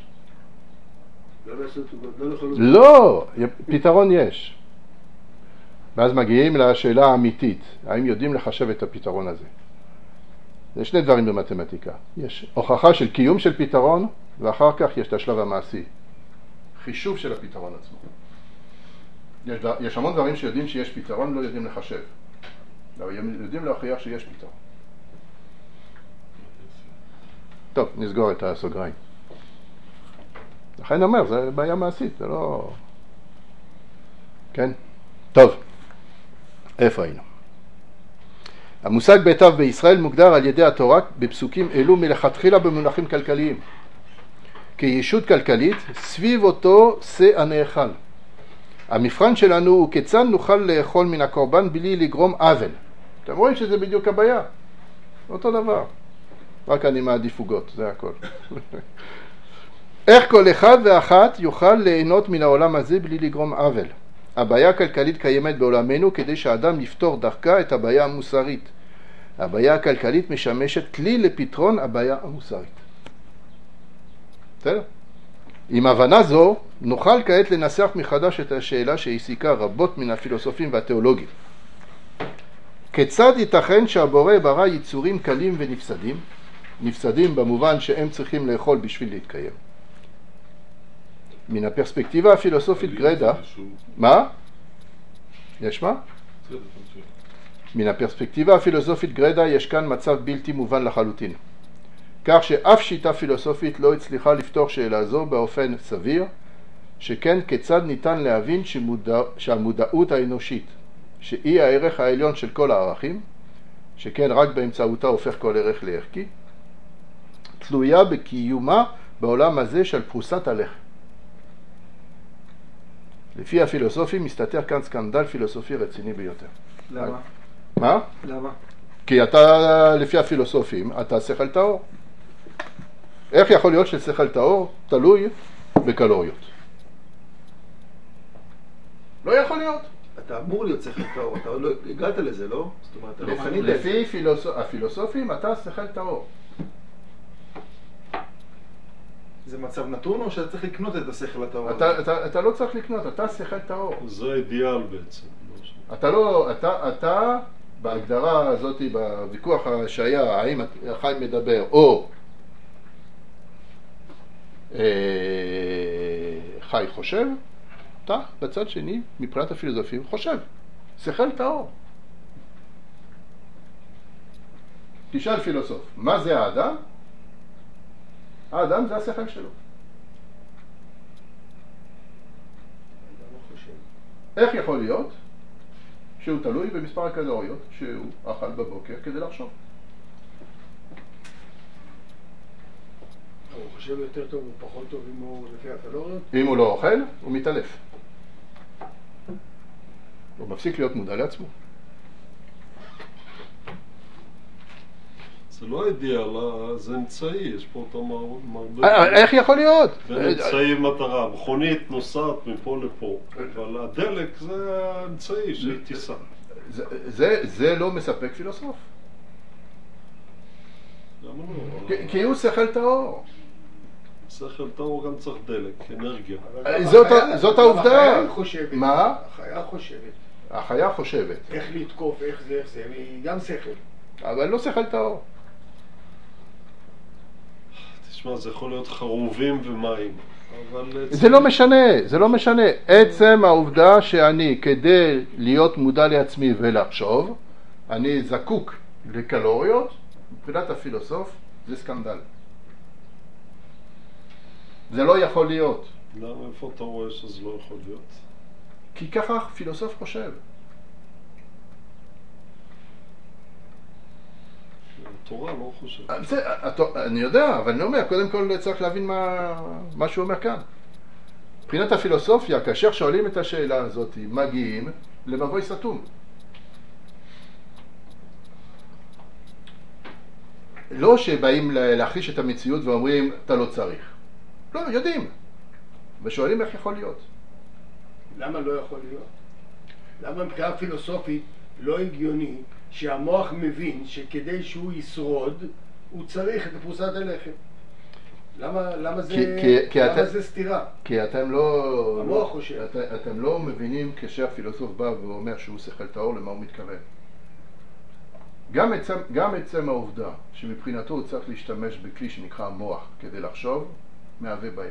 לא, פתרון יש. ואז מגיעים לשאלה האמיתית, האם יודעים לחשב את הפתרון הזה? יש 2 דברים במתמטיקה. יש הוכחה של קיום של פתרון, ואחר כך יש את השלב המעשי. חישוב של הפתרון עצמו. יש המון דברים שיודעים שיש פתרון, לא יודעים לחשב. אבל יודעים להוכיח שיש פתרון. טוב, נסגור את הסוגריים. לכן אומר, זה בעיה מעשית, זה לא... כן? טוב, איפה היינו? המושג ביתיו בישראל מוגדר על ידי התורה בפסוקים אלו מלכתחילה במונחים כלכליים. כישות כלכלית, סביב אותו שא הנאכל. המבחן שלנו הוא כיצד נוכל לאכול מן הקורבן בלי לגרום עוול. אתם רואים שזה בדיוק הבעיה. אותו דבר. רק אני מעדיף עוגות, זה הכל. איך כל אחד ואחת יוכל ליהנות מן העולם הזה בלי לגרום עוול? הבעיה הכלכלית קיימת בעולמנו כדי שהאדם יפתור דרכה את הבעיה המוסרית. הבעיה הכלכלית משמשת כלי לפתרון הבעיה המוסרית. בסדר? עם הבנה זו נוכל כעת לנסח מחדש את השאלה שהעסיקה רבות מן הפילוסופים והתיאולוגים. כיצד ייתכן שהבורא ברא יצורים קלים ונפסדים? נפסדים במובן שהם צריכים לאכול בשביל להתקיים. מן הפרספקטיבה הפילוסופית גרדה, מה? יש מה? מן הפרספקטיבה הפילוסופית גרדה יש כאן מצב בלתי מובן לחלוטין. כך שאף שיטה פילוסופית לא הצליחה לפתור שאלה זו באופן סביר, שכן כיצד ניתן להבין שהמודעות האנושית, שהיא הערך העליון של כל הערכים, שכן רק באמצעותה הופך כל ערך לערכי, תלויה בקיומה בעולם הזה של פרוסת הלחם. לפי הפילוסופים מסתתר כאן סקנדל פילוסופי רציני ביותר.
למה?
מה?
למה?
כי אתה, לפי הפילוסופים, אתה שכל טהור. איך יכול להיות ששכל טהור תלוי בקלוריות? לא יכול להיות.
אתה אמור להיות שכל טהור, אתה לא הגעת לזה, לא? זאת אומרת, אתה לא חנית את זה.
לפי הפילוסופים, אתה שכל טהור.
זה מצב נתון או שאתה צריך לקנות את השכל הטהור?
אתה לא צריך לקנות, אתה שכל טהור.
זה האידיאל בעצם.
אתה בהגדרה הזאת, בוויכוח שהיה, האם החיים מדבר או חי חושב, אתה בצד שני, מבחינת הפילוסופים, חושב. שכל טהור. תשאל פילוסוף, מה זה האדם? האדם זה השכל שלו. איך יכול להיות שהוא תלוי במספר הקלוריות שהוא אכל בבוקר כדי לחשוב?
הוא חושב יותר טוב או פחות טוב אם הוא לפי הקלוריות?
אם הוא לא אוכל, הוא מתעלף. הוא מפסיק להיות מודע לעצמו.
זה לא אידיאל, זה אמצעי, יש פה אותו מרבה...
איך יכול להיות?
זה אמצעי מטרה, מכונית נוסעת מפה לפה, אבל הדלק זה האמצעי של טיסה.
זה לא מספק פילוסוף.
למה לא?
כי הוא שכל טהור.
שכל טהור גם צריך דלק, אנרגיה.
זאת העובדה.
החיה חושבת.
מה?
החיה חושבת.
החיה חושבת.
איך לתקוף, איך זה, היא גם שכל.
אבל לא שכל טהור.
תשמע, זה יכול להיות חרובים ומים.
זה לא משנה, זה לא משנה. עצם העובדה שאני, כדי להיות מודע לעצמי ולחשוב, אני זקוק לקלוריות, מבחינת הפילוסוף, זה סקנדל. זה לא יכול להיות.
למה, איפה אתה רואה שזה לא יכול להיות?
כי ככה פילוסוף חושב.
התורה לא חושב.
אני יודע, אבל אני אומר, קודם כל צריך להבין מה שהוא אומר כאן. מבחינת הפילוסופיה, כאשר שואלים את השאלה הזאת, מגיעים למבוי סתום. לא שבאים להכחיש את המציאות ואומרים, אתה לא צריך. לא, יודעים. ושואלים איך יכול להיות.
למה לא יכול להיות? למה מבחינה פילוסופית לא הגיוני שהמוח מבין שכדי שהוא ישרוד, הוא צריך את פרוסת הלחם? למה זה סתירה?
כי אתם לא...
המוח חושב.
אתם לא מבינים כשהפילוסוף בא ואומר שהוא שכל טהור למה הוא מתכוון. גם עצם העובדה שמבחינתו הוא צריך להשתמש בכלי שנקרא מוח כדי לחשוב, מהווה בעיה.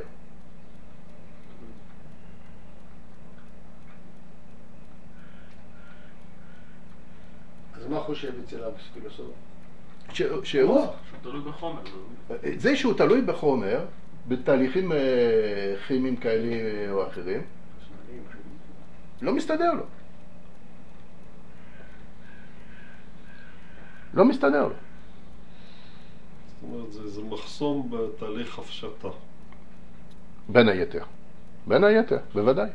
אז מה חושב אצל הפילוסוף?
שהוא...
תלוי בחומר.
זה שהוא תלוי בחומר, בתהליכים כימיים כאלה או אחרים, לא מסתדר לו. לא מסתדר לו.
זאת אומרת, זה מחסום בתהליך הפשטה.
בין היתר. בין היתר, בוודאי.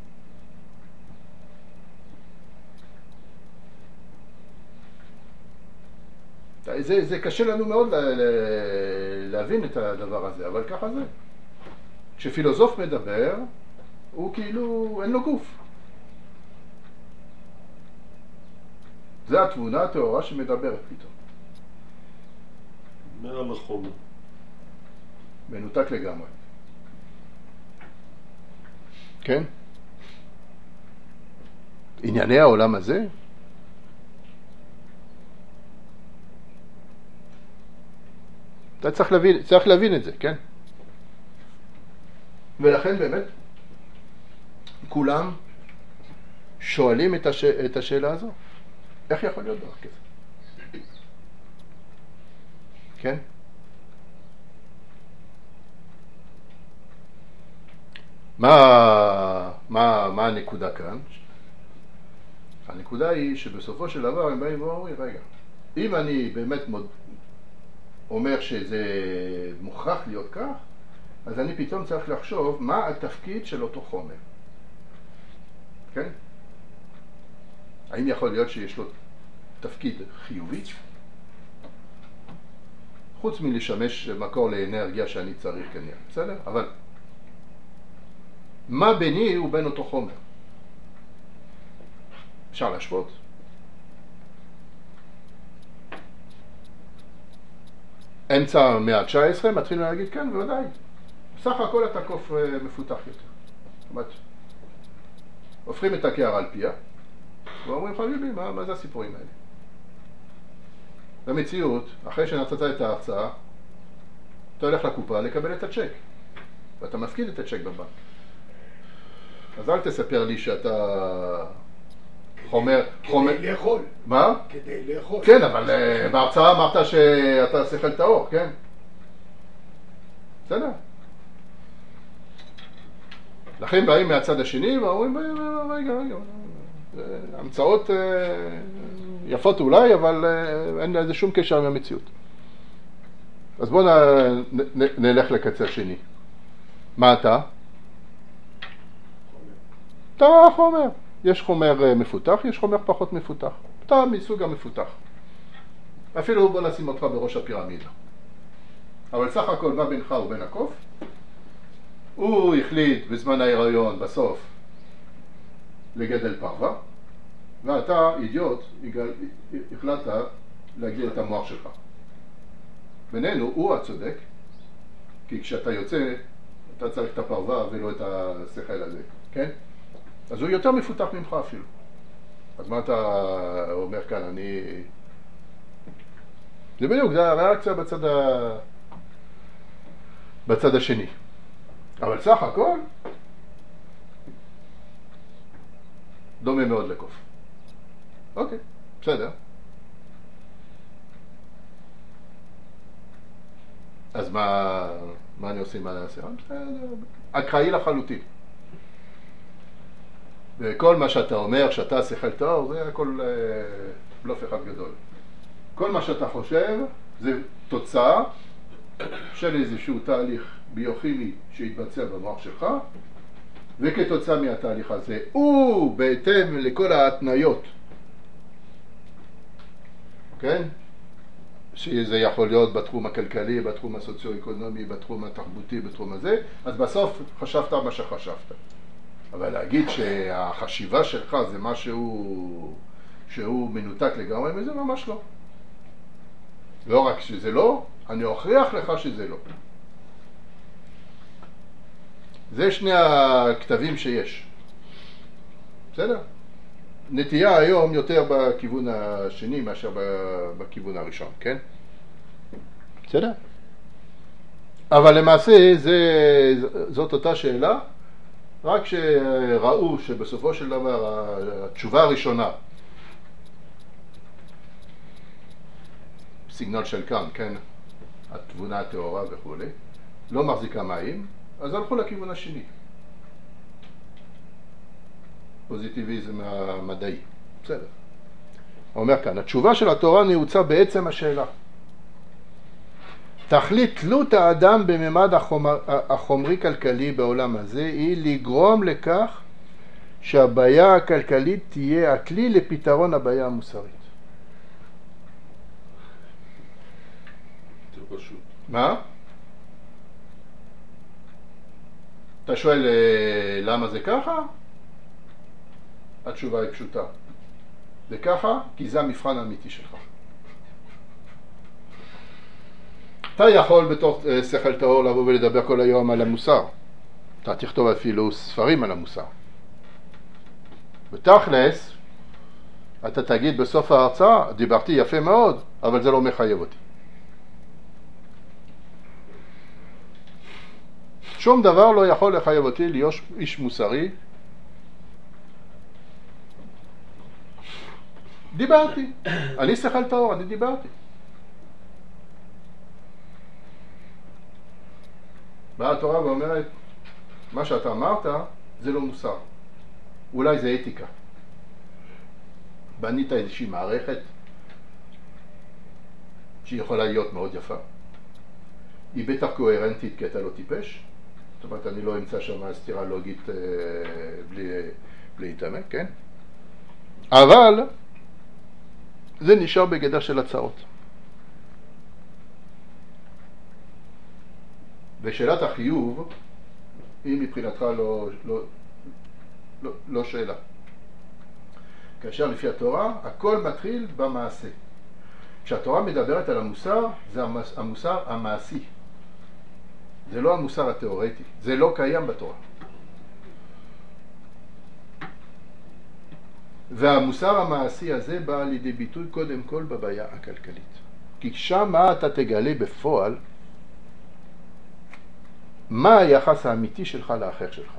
זה קשה לנו מאוד להבין את הדבר הזה, אבל ככה זה. כשפילוסוף מדבר, הוא כאילו, אין לו גוף. זה התבונה הטהורה שמדברת פתאום.
מעל החומר.
מנותק לגמרי. כן? ענייני העולם הזה, אתה צריך להבין את זה, כן? ולכן באמת, כולם שואלים את השאלה הזו. איך יכול להיות דבר כזה? כן? מה הנקודה כאן? הנקודה היא שבסופו של דבר הם באים ואומרים, רגע, אם אני באמת אומר שזה מוכרח להיות כך, אז אני פתאום צריך לחשוב מה התפקיד של אותו חומר. כן? האם יכול להיות שיש לו תפקיד חיובי? חוץ מלשמש מקור לאנרגיה שאני צריך כנראה, בסדר? אבל מה ביני ובין אותו חומר? אפשר להשוות? אמצע המאה ה-19 מתחילים להגיד כן, בוודאי. בסך הכל אתה קוף מפותח יותר. זאת אומרת, הופכים את הקערה על פיה, ואומרים חביבי, מה זה הסיפורים האלה? במציאות, אחרי שנתת את ההרצאה, אתה הולך לקופה לקבל את הצ'ק, ואתה מפקיד את הצ'ק בבנק. אז אל תספר לי שאתה חומר...
כדי לאכול.
מה?
כדי לאכול.
כן, אבל בהרצאה אמרת שאתה שכל טהור, כן? בסדר. לכן באים מהצד השני ואומרים, רגע, המצאות יפות אולי, אבל אין לזה שום קשר עם המציאות. אז בואו נלך לקצה שני. מה אתה? אתה חומר. יש חומר מפותח, יש חומר פחות מפותח. אתה מסוג המפותח. אפילו בוא נשים אותך בראש הפירמידה. אבל סך הכל מה בינך ובין הקוף? הוא החליט בזמן ההיריון בסוף לגדל פרווה, ואתה אידיוט החלטת להגדיל את המוח שלך. בינינו הוא הצודק, כי כשאתה יוצא אתה צריך את הפרווה ולא את השכל הזה, כן? אז הוא יותר מפותח ממך אפילו. אז מה אתה אומר כאן? זה בדיוק, זה הריאקציה בצד השני. אבל סך הכל דומה מאוד לקוף. אוקיי, בסדר. אז מה אני עושה עם הנעשה? אקראי לחלוטין. וכל מה שאתה אומר, שאתה שכל טהור, זה הכל בלוף אחד גדול. כל מה שאתה חושב זה תוצאה של איזשהו תהליך ביוכימי שהתבצע במוח שלך, וכתוצאה מהתהליך הזה, הוא בהתאם לכל ההתניות, כן? שזה יכול להיות בתחום הכלכלי, בתחום הסוציו-אקונומי, בתחום התרבותי, בתחום הזה, אז בסוף חשבת מה שחשבת. אבל להגיד שהחשיבה שלך זה משהו שהוא מנותק לגמרי מזה, ממש לא. לא רק שזה לא, אני אוכיח לך שזה לא. זה שני הכתבים שיש. בסדר? נטייה היום יותר בכיוון השני מאשר בכיוון הראשון, כן? בסדר? אבל למעשה זאת אותה שאלה, רק שראו שבסופו של דבר התשובה הראשונה סגנון של כאן, כן, התבונה הטהורה וכו', לא מחזיקה מים, אז הלכו לכיוון השני. פוזיטיביזם המדעי. בסדר. הוא אומר כאן, התשובה של התורה נעוצה בעצם השאלה. תכלית תלות האדם בממד החומרי-כלכלי בעולם הזה היא לגרום לכך שהבעיה הכלכלית תהיה הכלי לפתרון הבעיה המוסרית.
זה פשוט.
מה? אתה שואל למה זה ככה? התשובה היא פשוטה. זה ככה כי זה המבחן האמיתי שלך. אתה יכול בתור שכל טהור לבוא ולדבר כל היום על המוסר. אתה תכתוב אפילו ספרים על המוסר. בתכלס, אתה תגיד בסוף ההרצאה, דיברתי יפה מאוד, אבל זה לא מחייב אותי. שום דבר לא יכול לחייב אותי להיות איש מוסרי. דיברתי. אני שכל טהור, אני דיברתי. באה התורה ואומרת, מה שאתה אמרת זה לא מוסר. אולי זה אתיקה. בנית איזושהי מערכת שהיא יכולה להיות מאוד יפה. היא בטח קוהרנטית כי אתה לא טיפש. זאת אומרת, אני לא אמצא שם סתירה לוגית בלי להתעמק, כן? אבל זה נשאר בגדר של הצעות. ושאלת החיוב היא מבחינתך לא שאלה. כאשר לפי התורה הכל מתחיל במעשה. כשהתורה מדברת על המוסר, זה המוסר המעשי. זה לא המוסר התיאורטי, זה לא קיים בתורה. והמוסר המעשי הזה בא לידי ביטוי קודם כל בבעיה הכלכלית. כי שם אתה תגלה בפועל מה היחס האמיתי שלך לאחר שלך.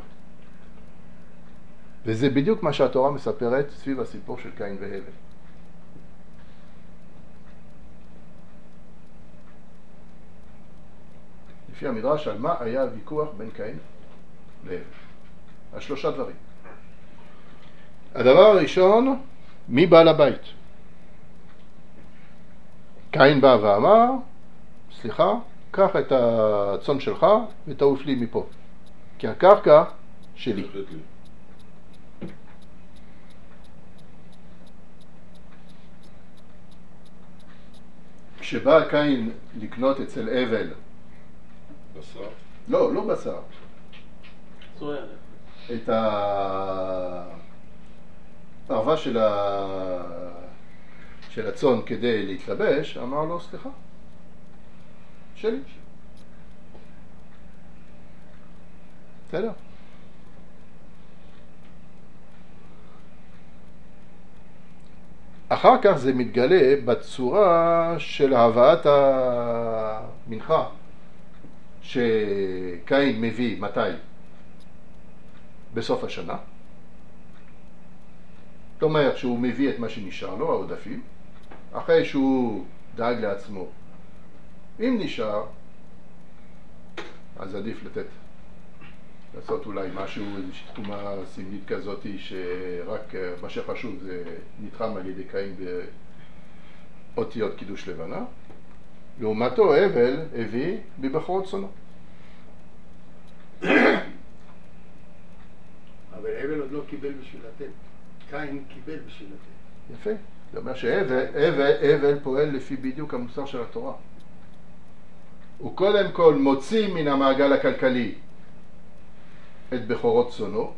וזה בדיוק מה שהתורה מספרת סביב הסיפור של קין והבל. לפי המדרש, על מה היה הוויכוח בין קין והבל? על שלושה דברים. הדבר הראשון, מי בעל הבית? קין בא ואמר, סליחה, קח את הצאן שלך ותעוף לי מפה, כי הקרקע שלי. כשבא קין לקנות אצל הבל
בשר?
לא בשר, את הפרווה של הצאן כדי להתלבש, אמר לו סליחה, שלי. בסדר? אחר כך זה מתגלה בצורה של הבאת המנחה שקין מביא מתי? בסוף השנה. זאת אומרת שהוא מביא את מה שנשאר לו, העודפים, אחרי שהוא דאג לעצמו. אם נשאר, אז עדיף לעשות אולי משהו, איזושהי תחומה סמלית כזאת שרק מה שחשוב זה נתחם על ידי קין באותיות קידוש לבנה. לעומתו הבל הביא בבחורות צאנו.
אבל הבל עוד לא קיבל בשביל לתת. קין קיבל בשביל לתת.
יפה. זה אומר שהבל פועל לפי בדיוק המוסר של התורה. הוא קודם כל מוציא מן המעגל הכלכלי את בכורות צאנו,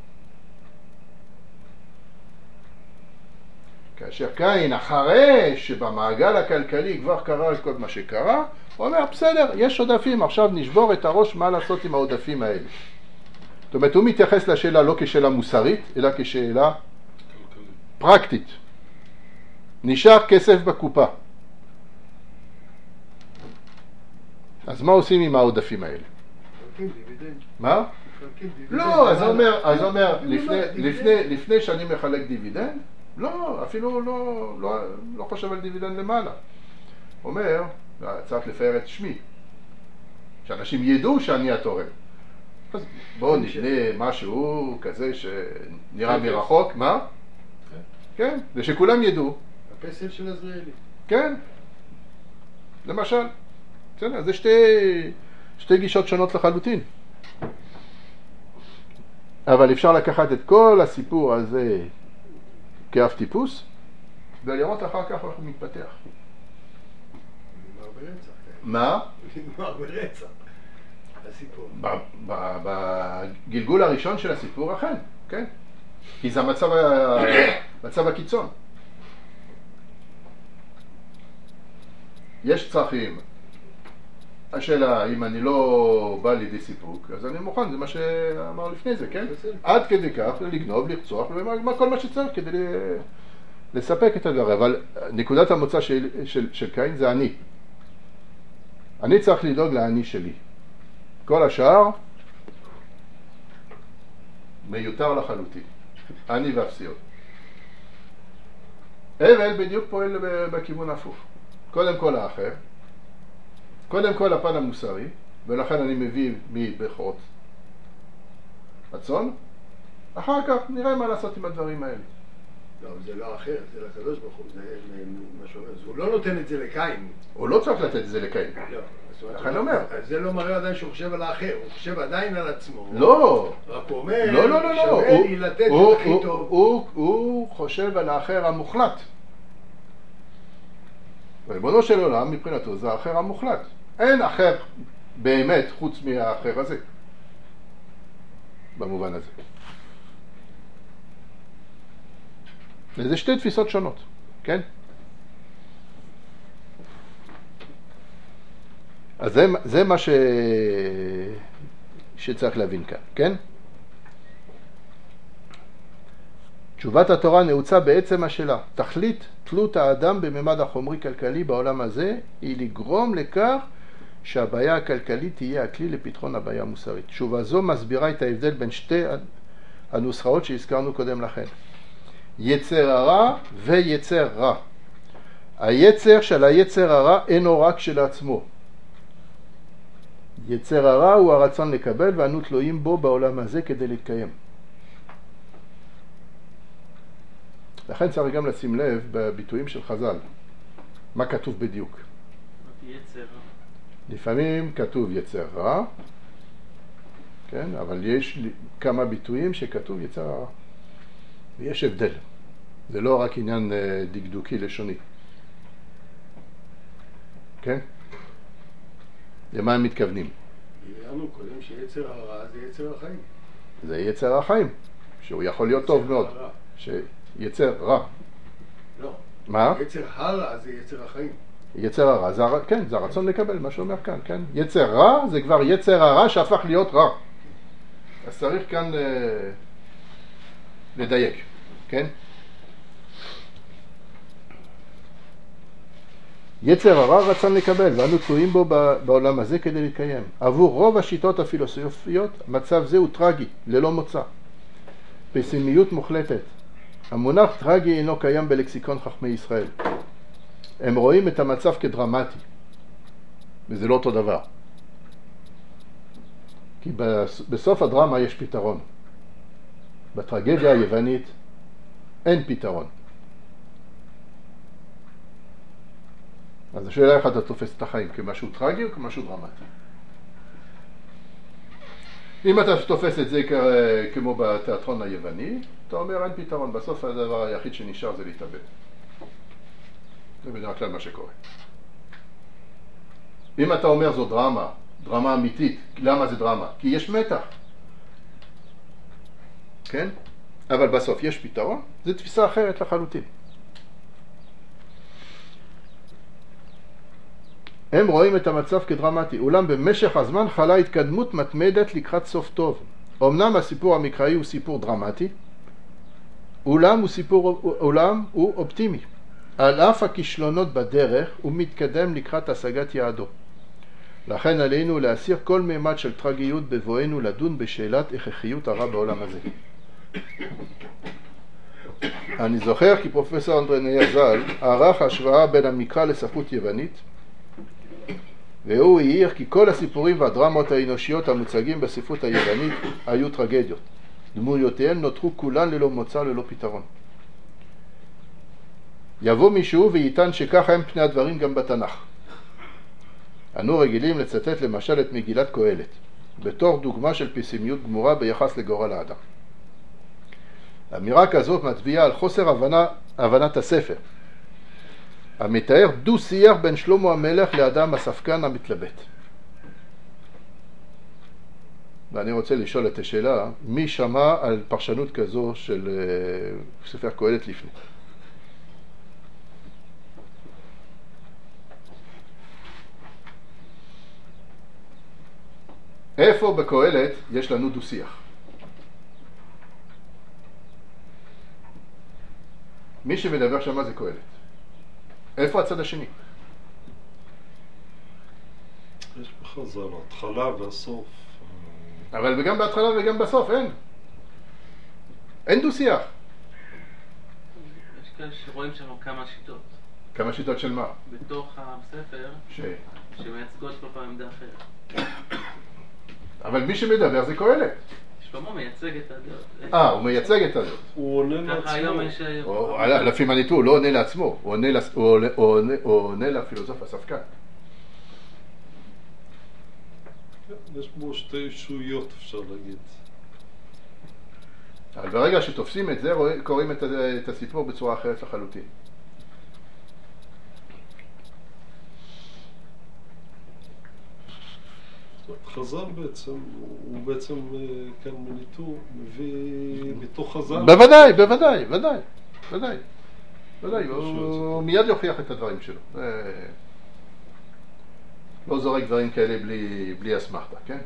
כאשר קין אחרי שבמעגל הכלכלי כבר קרה את כל מה שקרה, הוא אומר בסדר, יש עודפים, עכשיו נשבור את הראש מה לעשות עם העודפים האלה. זאת אומרת, הוא מתייחס לשאלה לא כשאלה מוסרית, אלא כשאלה פרקטית. נשאר כסף בקופה. אז מה עושים עם העודפים האלה? מה? לא, אז הוא אומר, לפני שאני מחלק דיבידנד, לא, אפילו לא חושב על דיבידנד למעלה. אומר, צריך לפאר את שמי. שאנשים ידעו שאני התורם. אז בואו נבנה משהו כזה שנראה מרחוק, מה? כן, זה שכולם ידעו.
הפסל של עזריאלי.
כן, למשל. בסדר, זה שתי גישות שונות לחלוטין. אבל אפשר לקחת את כל הסיפור הזה כאף טיפוס, ולראות אחר כך איך הוא מתפתח.
נגמר ברצח.
מה?
נגמר ברצח. הסיפור.
בגלגול הראשון של הסיפור אכן, כן? כי זה מצב הקיצון. יש צרכים. השאלה, אם אני לא בא לידי סיפוק, אז אני מוכן, זה מה שאמר לפני זה, כן? עד כדי כך, לגנוב, לרצוח, כל מה שצריך כדי לספק את הדבר. אבל נקודת המוצא של קין זה אני. אני צריך לדאוג לאני שלי. כל השאר מיותר לחלוטין. אני ואפסיות. אבל בדיוק פועל בכיוון הפוך. קודם כל האחר, קודם כל הפן המוסרי, ולכן אני מביא מבכורות הצאן. אחר כך נראה מה לעשות עם הדברים האלה.
לא, זה לא אחר, זה לקדוש ברוך הוא, זה מה שאומר. הוא לא נותן את זה לקין.
הוא לא צריך לתת את זה לקין.
לא.
לכן אומר.
זה לא מראה עדיין שהוא חושב על האחר, הוא חושב עדיין על עצמו.
לא.
רק הוא אומר,
לא.
שווה לי לתת את הכי טוב.
הוא חושב על האחר המוחלט. ריבונו של עולם מבחינתו זה האחר המוחלט. אין אחר באמת חוץ מהאחר הזה. במובן הזה. וזה שתי תפיסות שונות, כן? אז זה מה שצריך להבין כאן, כן? תשובת התורה נעוצה בעצם השאלה. תכלית תלות האדם בממד החומרי-כלכלי בעולם הזה היא לגרום לכך שהבעיה הכלכלית תהיה הכלי לפתרון הבעיה המוסרית. תשובה זו מסבירה את ההבדל בין שתי הנוסחאות שהזכרנו קודם לכן. יצר הרע ויצר רע. היצר של היצר הרע אינו רק של עצמו. יצר הרע הוא הרצון לקבל ואנו תלויים בו בעולם הזה כדי להתקיים. לכן צריך גם לשים לב בביטויים של חז"ל. מה כתוב בדיוק?
יצר רע.
לפעמים כתוב יצר רע, כן? אבל יש כמה ביטויים שכתוב יצר רע. ויש הבדל. זה לא רק עניין דקדוקי לשוני. כן? למה הם מתכוונים?
אמרנו קודם שיצר הרע זה יצר החיים.
זה יצר החיים, שהוא יכול להיות טוב מאוד. שיצר רע.
לא.
מה?
יצר הרע זה יצר החיים.
יצר הרע, כן, זה הרצון לקבל, מה שאומר כאן, כן? יצר רע זה כבר יצר הרע שהפך להיות רע. אז צריך כאן לדייק, כן? יצר הרע רצון לקבל, ואנו תלויים בו בעולם הזה כדי להתקיים. עבור רוב השיטות הפילוסופיות, מצב זה הוא טרגי, ללא מוצא. פסימיות מוחלטת. המונח טרגי אינו קיים בלקסיקון חכמי ישראל. הם רואים את המצב כדרמטי, וזה לא אותו דבר. כי בסוף הדרמה יש פתרון. בטרגדיה היוונית אין פתרון. אז השאלה איך אתה תופס את החיים, כמשהו טרגי או כמשהו דרמטי. אם אתה תופס את זה כמו בתיאטרון היווני, אתה אומר אין פתרון, בסוף הדבר היחיד שנשאר זה להתאבד. זה בדרך כלל מה שקורה. אם אתה אומר זו דרמה, דרמה אמיתית, למה זה דרמה? כי יש מתח. כן? אבל בסוף יש פתרון, זו תפיסה אחרת לחלוטין. הם רואים את המצב כדרמטי, אולם במשך הזמן חלה התקדמות מתמדת לקראת סוף טוב. אמנם הסיפור המקראי הוא סיפור דרמטי, אולם הוא אופטימי. על אף הכישלונות בדרך הוא מתקדם לקראת השגת יעדו. לכן עלינו להסיר כל מימד של טרגיות בבואנו לדון בשאלת הכרחיות הרע בעולם הזה. אני זוכר כי פרופסור אנדרניה ז"ל ערך השוואה בין המקרא לספרות יוונית, והוא העיר כי כל הסיפורים והדרמות האנושיות המוצגים בספרות היוונית היו טרגדיות. דמויותיהם נותרו כולן ללא מוצא, ללא פתרון. יבוא מישהו ויטען שככה הם פני הדברים גם בתנ"ך. אנו רגילים לצטט למשל את מגילת קהלת, בתור דוגמה של פסימיות גמורה ביחס לגורל האדם. אמירה כזאת מצביעה על חוסר הבנת הספר, המתאר דו-שיח בין שלמה המלך לאדם הספקן המתלבט. ואני רוצה לשאול את השאלה, מי שמע על פרשנות כזו של ספר קהלת לפני? איפה בקהלת יש לנו דו-שיח? מי שמדבר שמה זה קהלת. איפה הצד השני?
יש בחז"ל, ההתחלה והסוף.
אבל גם בהתחלה וגם בסוף אין דו-שיח.
יש כאלה שרואים שם כמה שיטות.
כמה שיטות של מה?
בתוך הספר, שמייצגות כל פעם עמדה אחרת.
אבל מי שמדבר זה קהלת.
שלמה מייצג את הדעות.
הוא מייצג את הדעות.
הוא עונה לעצמו.
ככה היום יש...
לפי מניטו, הוא לא עונה לעצמו, הוא עונה לפילוסוף הספקן.
יש בו שתי ישויות, אפשר להגיד.
אבל ברגע שתופסים את זה, קוראים את הסיפור בצורה אחרת לחלוטין.
חז"ל בעצם, הוא בעצם כאן מניטו, מביא מתוך חז"ל. בוודאי. הוא מיד יוכיח את הדברים שלו. לא זורק דברים כאלה בלי אסמכתה, כן?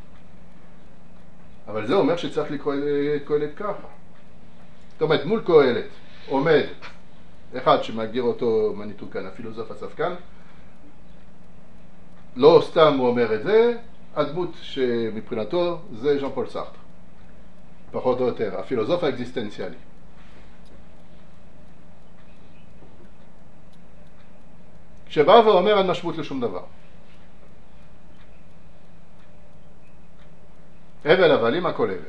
אבל זה אומר שצריך לקרוא את קהלת ככה. זאת אומרת, מול קהלת עומד אחד שמגדיר אותו מניטו כאן, הפילוסוף הספקן. לא סתם הוא אומר את זה, הדמות שמבחינתו זה ז'אן פול סארטר, פחות או יותר, הפילוסוף האקזיסטנציאלי. שבא ואומר אין משמעות לשום דבר. הבל הבלים הכל הבל.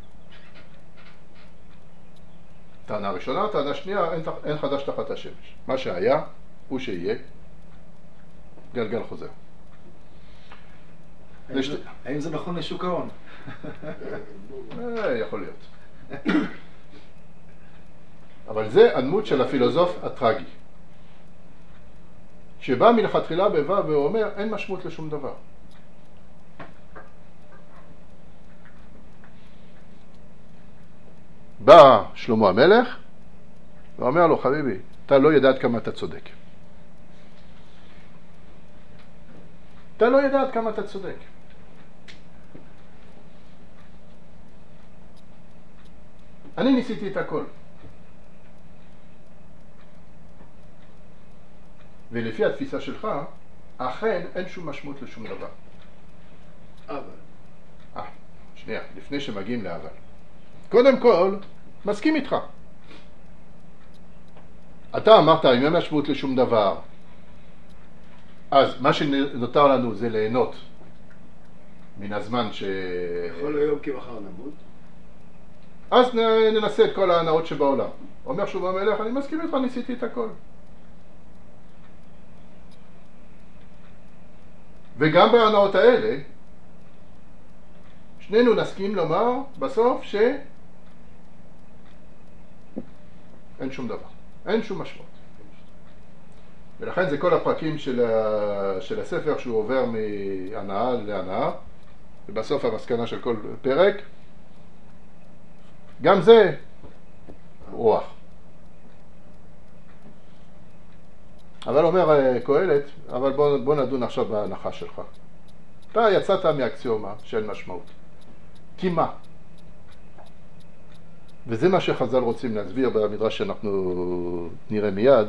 טענה ראשונה, טענה שנייה, אין חדש תחת השמש. מה שהיה הוא שיהיה, גלגל חוזר.
האם זה נכון לשוק ההון?
יכול להיות. אבל זה הדמות של הפילוסוף הטרגי, שבא מלכתחילה בבא ואומר אין משמעות לשום דבר. בא שלמה המלך ואומר לו, חביבי, אתה לא יודע עד כמה אתה צודק. אתה לא יודע עד כמה אתה צודק. אני ניסיתי את הכל. ולפי התפיסה שלך, אכן אין שום משמעות לשום דבר.
אבל.
שנייה, לפני שמגיעים לאבל. קודם כל, מסכים איתך. אתה אמרת, אם אין משמעות לשום דבר, אז מה שנותר לנו זה ליהנות מן הזמן
יכול היום כי מחר נמות.
אז ננסה את כל ההנאות שבעולם. אומר שוב המלך, אני מסכים איתך, ניסיתי את הכל. וגם בהנאות האלה, שנינו נסכים לומר בסוף שאין שום דבר, אין שום משמעות. ולכן זה כל הפרקים של הספר שהוא עובר מהנאה להנאה, ובסוף המסקנה של כל פרק, גם זה רוח. אבל אומר קהלת, אבל בוא נדון עכשיו בהנחה שלך. אתה יצאת מהאקסיומה של משמעות. כי מה? וזה מה שחז"ל רוצים להסביר במדרש שאנחנו נראה מיד.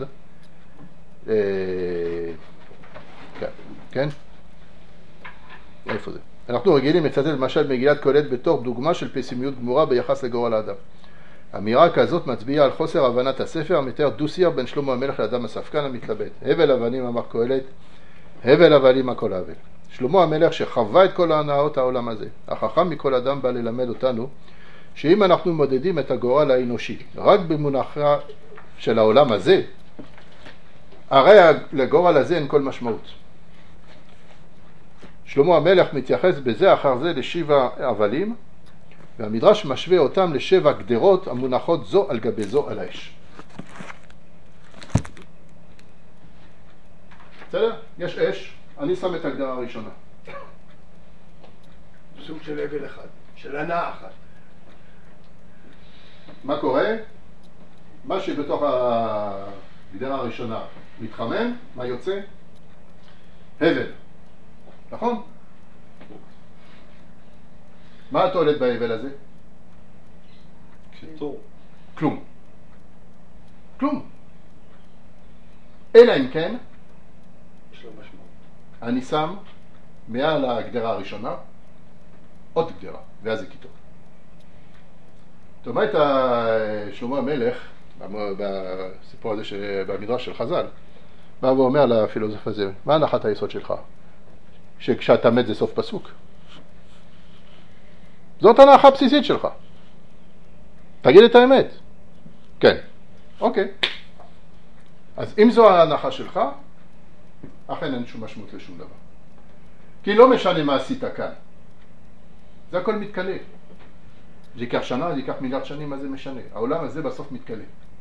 כן? איפה זה? אנחנו רגילים לצטט למשל מגילת קהלת בתור דוגמה של פסימיות גמורה ביחס לגורל האדם. אמירה כזאת מצביעה על חוסר הבנת הספר, המתאר דו-שיח בין שלמה המלך לאדם הספקן המתלבט. הבל הבנים אמר קהלת,
הבל הבלים הכל הבל. שלמה המלך שחווה את כל ההנאות העולם הזה, החכם מכל אדם בא ללמד אותנו שאם אנחנו מודדים את הגורל האנושי רק במונחה של העולם הזה, הרי לגורל הזה אין כל משמעות. שלמה המלך מתייחס בזה אחר זה לשבע הבלים, והמדרש משווה אותם לשבע גדרות המונחות זו על גבי זו על האש. בסדר? יש אש, אני שם את הגדרה הראשונה.
סוג של אבל אחד, של הנאה אחת.
מה קורה? מה שבתוך הגדרה הראשונה מתחמם, מה יוצא? הבל. נכון? מה התועלת בהבל הזה?
כתור.
כלום. כלום. אלא אם כן,
יש לו משמעות.
אני שם מעל הגדרה הראשונה עוד גדרה, ואז זה כיתוב. זאת אומרת, שלמה המלך, בסיפור הזה במדרש של חז"ל, בא ואומר לפילוסוף הזה, מה הנחת היסוד שלך? שכשאתה מת זה סוף פסוק. זאת ההנחה הבסיסית שלך. תגיד את האמת. כן. אוקיי. אז אם זו ההנחה שלך, אכן אין שום משמעות לשום דבר. כי לא משנה מה עשית כאן. זה הכל מתקלה. זה ייקח שנה, זה ייקח מיליארד שנים, מה זה משנה? העולם הזה בסוף מתקלה.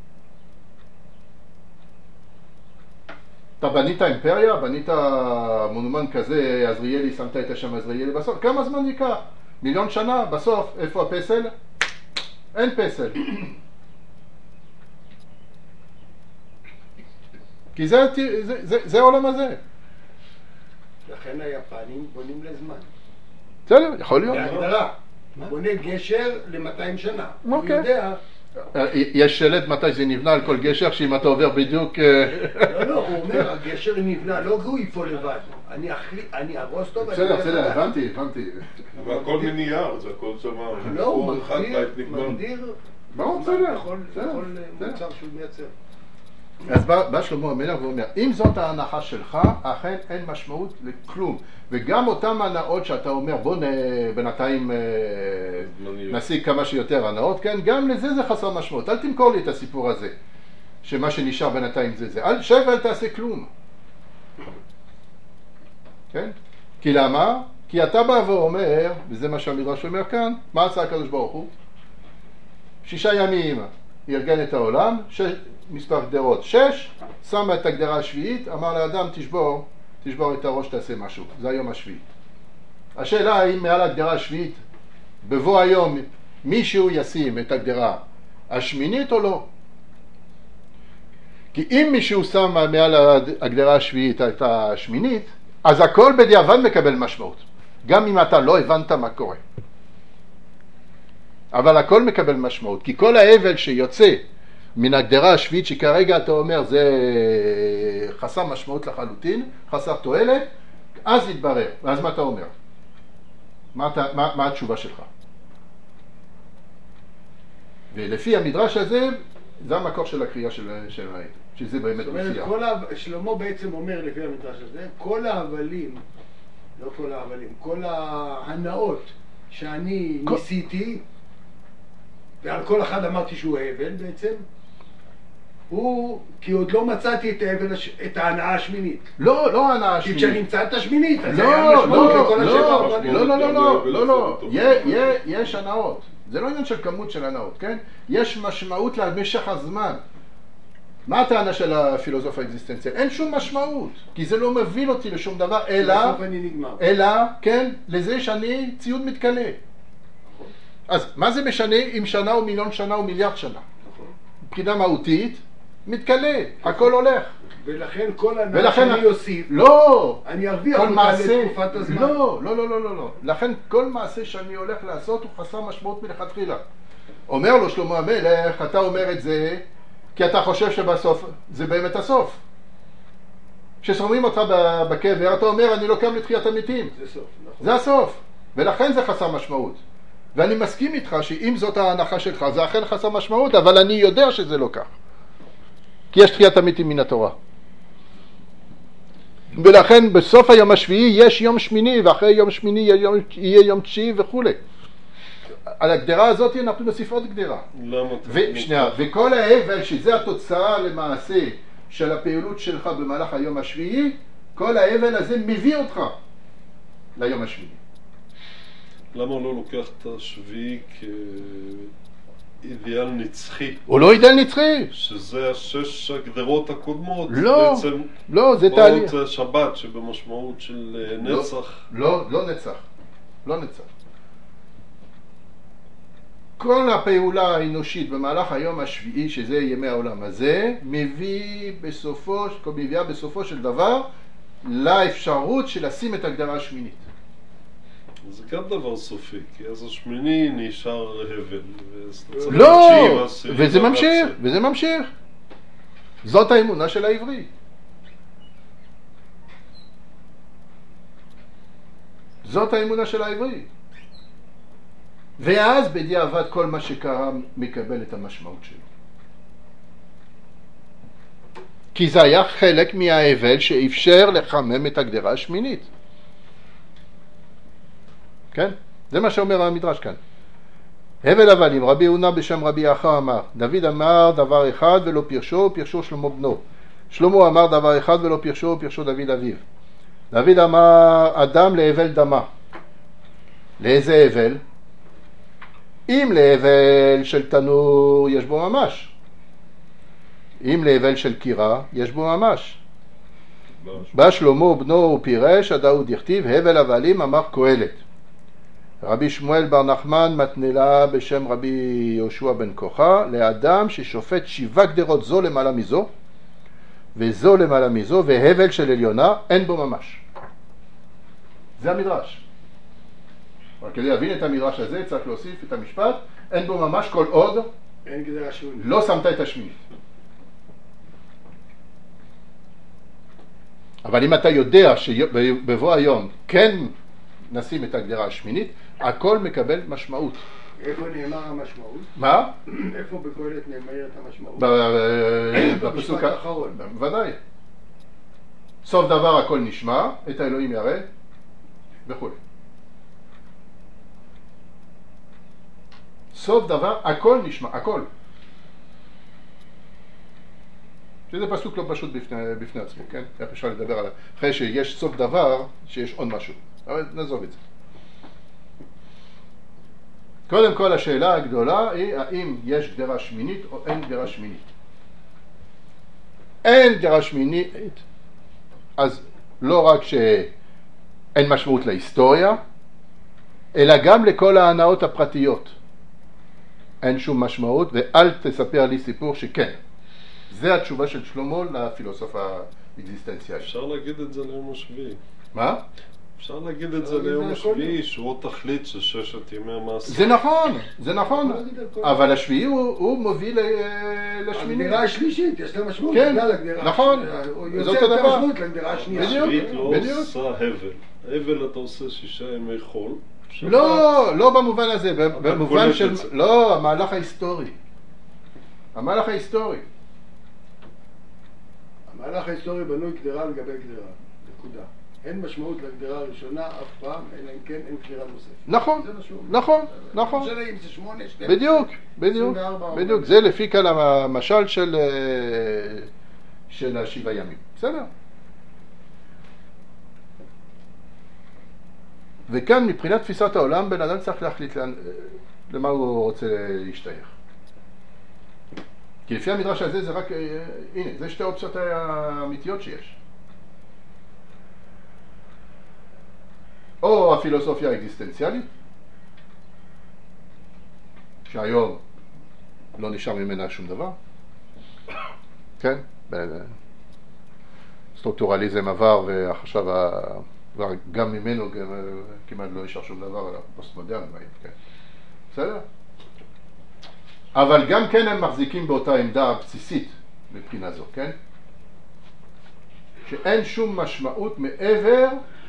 אתה בנית אימפריה, בנית מונומנט כזה, עזריאלי, שמת את השם עזריאלי בסוף, כמה זמן ייקח? מיליון שנה, בסוף, איפה הפסל? אין פסל. כי זה העולם הזה.
לכן היפנים בונים לזמן.
בסדר, יכול להיות.
בהגדרה. בונה גשר ל-200 שנה. הוא
אוקיי.
יודע...
יש שלט מתי זה נבנה על כל גשר, שאם אתה עובר בדיוק...
לא, הוא אומר, הגשר נבנה, לא הוא יפול לבד. אני ארוס טוב...
בסדר, הבנתי.
אבל הכל מנייר, זה הכל שם...
לא, הוא מגדיר...
ברור, בסדר.
בכל מוצר שהוא מייצר.
אז בא שלמה המלך ואומר, אם זאת ההנחה שלך, אכן אין משמעות לכלום. וגם אותם הנאות שאתה אומר, בוא בינתיים נשיג כמה שיותר הנאות, כן? גם לזה זה חסר משמעות. אל תמכור לי את הסיפור הזה, שמה שנשאר בינתיים זה. אל שב ואל תעשה כלום. כן? כי למה? כי אתה בא ואומר, וזה מה שהמדרש אומר כאן, מה עשה הקדוש ברוך הוא? 6 ימים ארגן את העולם, מספר גדרות 6, שמה את הגדרה השביעית, אמר לאדם תשבור את הראש, תעשה משהו. זה היום השביעי. השאלה האם מעל הגדרה השביעית בבוא היום מישהו ישים את הגדרה השמינית או לא. כי אם מישהו שם מעל הגדרה השביעית את השמינית, אז הכל בדיעבד מקבל משמעות, גם אם אתה לא הבנת מה קורה. אבל הכל מקבל משמעות, כי כל ההבל שיוצא מן הגדרה השביעית שכרגע אתה אומר זה חסר משמעות לחלוטין, חסר תועלת, אז יתברר. ואז מה אתה אומר? מה התשובה שלך? ולפי המדרש הזה, זה המקור של הקריאה של העד, שזה באמת מופיע.
שלמה בעצם אומר לפי המדרש הזה, כל ההבלים, לא כל ההבלים, כל ההנאות שאני ניסיתי, ועל כל אחד אמרתי שהוא הבל בעצם, הוא, כי עוד לא מצאתי את ההבל, את ההנאה השמינית.
לא ההנאה השמינית.
כי כשאני אמצא את השמינית, אז זה היה משמעות לכל השבע.
לא, יש הנאות. זה לא עניין של כמות של הנאות, כן? יש משמעות למשך הזמן. מה הטענה של הפילוסוף האקזיסטנציאל? אין שום משמעות, כי זה לא מוביל אותי לשום דבר, אלא, כן, לזה שאני ציוד מתקלה. אז מה זה משנה אם שנה או מיליון שנה או מיליארד שנה? מבחינה מהותית, מתקלה, הכל הולך.
ולכן כל הנאה שאני אוסיף, אני ארוויח אותה לתקופת הזמן.
לא. לכן כל מעשה שאני הולך לעשות הוא חסר משמעות מלכתחילה. אומר לו שלמה המלך, אתה אומר את זה כי אתה חושב שבסוף זה באמת הסוף. כששומעים אותך בקבר, אתה אומר אני לא קם לתחיית המתים.
זה סוף, נכון.
זה הסוף, ולכן זה חסר משמעות. ואני מסכים איתך שאם זאת ההנחה שלך, זה אכן חסר משמעות, אבל אני יודע שזה לא כך. כי יש תחיית המתים מן התורה. ולכן בסוף היום השביעי יש יום שמיני, ואחרי יום שמיני יהיה יום תשיעי וכו'. על הגדרה הזאת אנחנו נוסיף עוד גדרה. וכל ההבל, שזה התוצאה למעשה של הפעילות שלך במהלך היום השביעי, כל ההבל הזה מביא אותך ליום השביעי.
למה לא לוקח את השביעי כאידיאל נצחי?
הוא לא אידיאל נצחי.
שזה השש הגדרות הקודמות.
לא,
בעצם
לא, זה תהליך.
זה שבת שבמשמעות של נצח.
לא נצח. לא נצח. כל הפעולה האנושית במהלך היום השביעי, שזה ימי העולם הזה, מביאה בסופו של דבר לאפשרות של לשים את הגדרה השמינית.
זה גם דבר סופי, כי אז השמיני נשאר הבל.
לא, וזה ממשיך. זאת האמונה של העברי. זאת האמונה של העברי. ואז בדיעבד כל מה שקרה מקבל את המשמעות שלו. כי זה היה חלק מההבל שאפשר לחמם את הגדרה השמינית. כן? זה מה שאומר המדרש כאן. הבל הבלים, רבי יהודה בשם רבי אחא אמר, דוד אמר דבר אחד ולא פירשו, פירשו שלמה בנו. שלמה אמר דבר אחד ולא פירשו, פירשו דוד אביו. דוד אמר אדם להבל דמה. לאיזה הבל? אם להבל של תנור יש בו ממש. אם להבל של קירה יש בו ממש. בא שלמה בנו ופירש, הדאוד יכתיב, הבל הבלים אמר קהלת. רבי שמואל בר נחמן מתנלה בשם רבי יהושע בן כוחה, לאדם ששופט 7 גדרות זו למעלה מזו, וזו למעלה מזו, והבל של עליונה אין בו ממש. זה המדרש. אבל כדי להבין את המדרש הזה צריך להוסיף את המשפט, אין בו ממש כל עוד
אין גדרה שמינית.
לא שמת את השמינית. אבל אם אתה יודע שבבוא היום כן נשים את הגדרה השמינית, הכל מקבל משמעות.
איפה נאמר המשמעות?
מה?
איפה בקהלת נאמרת המשמעות?
בפסוק
האחרון.
ודאי. סוף דבר הכל נשמע, את האלוהים ירא וכו'. סוף דבר הכל נשמע, הכל. שזה פסוק לא פשוט בפני עצמו, כן? איך אפשר לדבר עליו? אחרי שיש סוף דבר, שיש עוד משהו. אבל נעזוב את זה. קודם כל השאלה הגדולה היא האם יש גדרה שמינית או אין גדרה שמינית. אין גדרה שמינית, אז לא רק שאין משמעות להיסטוריה, אלא גם לכל ההנאות הפרטיות. אין שום משמעות, ואל תספר לי סיפור שכן. זה התשובה של שלמה לפילוסוף האקזיסטנציאלי.
אפשר להגיד את זה ליום השביעי.
מה?
אפשר להגיד את זה ליום השביעי, שהוא תכלית של 6 ימי המעשה.
זה נכון, זה נכון. אבל השביעי הוא מוביל לשמיני.
הגדרה השלישית, יש לה משמעות.
כן, נכון.
זאת יותר משמעות לגדרה השנייה.
השביעית לא עושה הבל. הבל אתה עושה 6 ימי חול.
לא במובן הזה, במובן של... לא, המהלך ההיסטורי. המהלך ההיסטורי.
המהלך ההיסטורי בנוי גדרה על גבי גדרה. נקודה. אין משמעות לגדרה הראשונה אף פעם, אלא אם כן אין גדרה נוספת.
נכון, נכון, נכון.
זה לא אם זה 8, 12,
בדיוק. זה לפי כאן המשל של 7 ימים. בסדר. וכאן מבחינת תפיסת העולם בן אדם צריך להחליט למה הוא רוצה להשתייך. כי לפי המדרש הזה זה רק, הנה, זה 2 האופציות האמיתיות שיש. או הפילוסופיה האקזיסטנציאלית, שהיום לא נשאר ממנה שום דבר, כן? סטרוקטורליזם עבר ועכשיו גם ממנו כמעט לא נשאר שום דבר על הפוסט-מודרן, כן? בסדר? אבל גם כן הם מחזיקים באותה עמדה בסיסית מבחינה זו, כן? שאין שום משמעות מעבר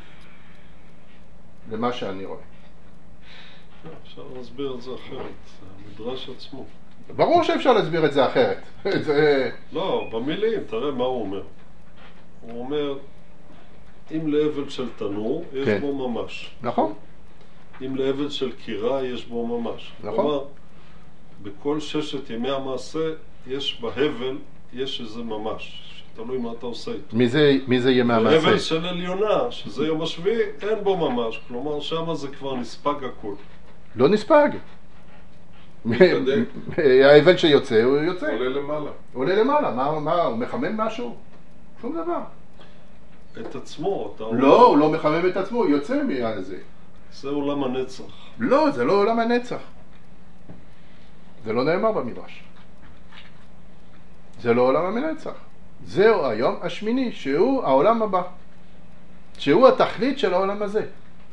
למה שאני רואה.
אפשר להסביר את זה אחרת, המדרש עצמו.
ברור שאפשר להסביר את זה אחרת.
לא, במילים, תראה מה הוא אומר. הוא אומר,
אם לאבל של תנור, יש
כן.
בו ממש.
נכון,
אם לאבל של קירה, יש בו ממש.
נכון.
כלומר, בכל 6 ימי המעשה, יש בהבל, יש איזה ממש. תלוי מה אתה עושה איתו.
מי זה ימי המעשה?
הבל של עליונה, שזה יום השביעי, אין בו ממש. כלומר, שם זה כבר נספג הכל.
לא נספג.
מתקדם.
האבן שיוצא, הוא יוצא.
עולה למעלה.
עולה למעלה, מה, הוא מחמם משהו? שום דבר.
את עצמו, אתה
לא, הוא לא מחמם את עצמו, הוא יוצא מזה.
זה עולם הנצח.
לא, זה לא עולם הנצח. זה לא נאמר במדרש. זה לא עולם הנצח. זהו היום השמיני, שהוא העולם הבא. שהוא התכלית של העולם הזה.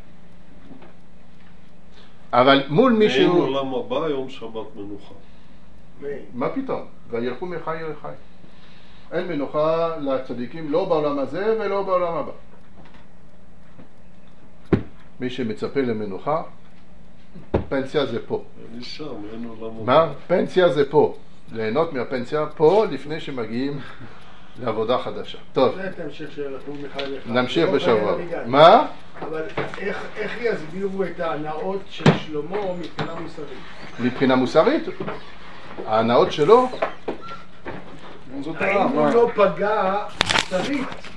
אבל מול מישהו...
אין עולם הבא, יום שבת מנוחה.
מה פתאום? וילכו מחי לחי. אין מנוחה לצדיקים לא בעולם הזה ולא בעולם הבא. מי שמצפה למנוחה, פנסיה זה פה.
אני שם, אין עולם הבא.
מה? פנסיה זה פה. ליהנות מהפנסיה פה לפני שמגיעים לעבודה חדשה. טוב.
זה את המשך של התאום מחי לחי.
נמשיך
לא
בשבוע.
חייב לגעת.
מה?
אבל איך יסבירו את ההנאות של שלמה מבחינה מוסרית?
מבחינה מוסרית, ההנאות שלו,
האם הוא לא פגע מוסרית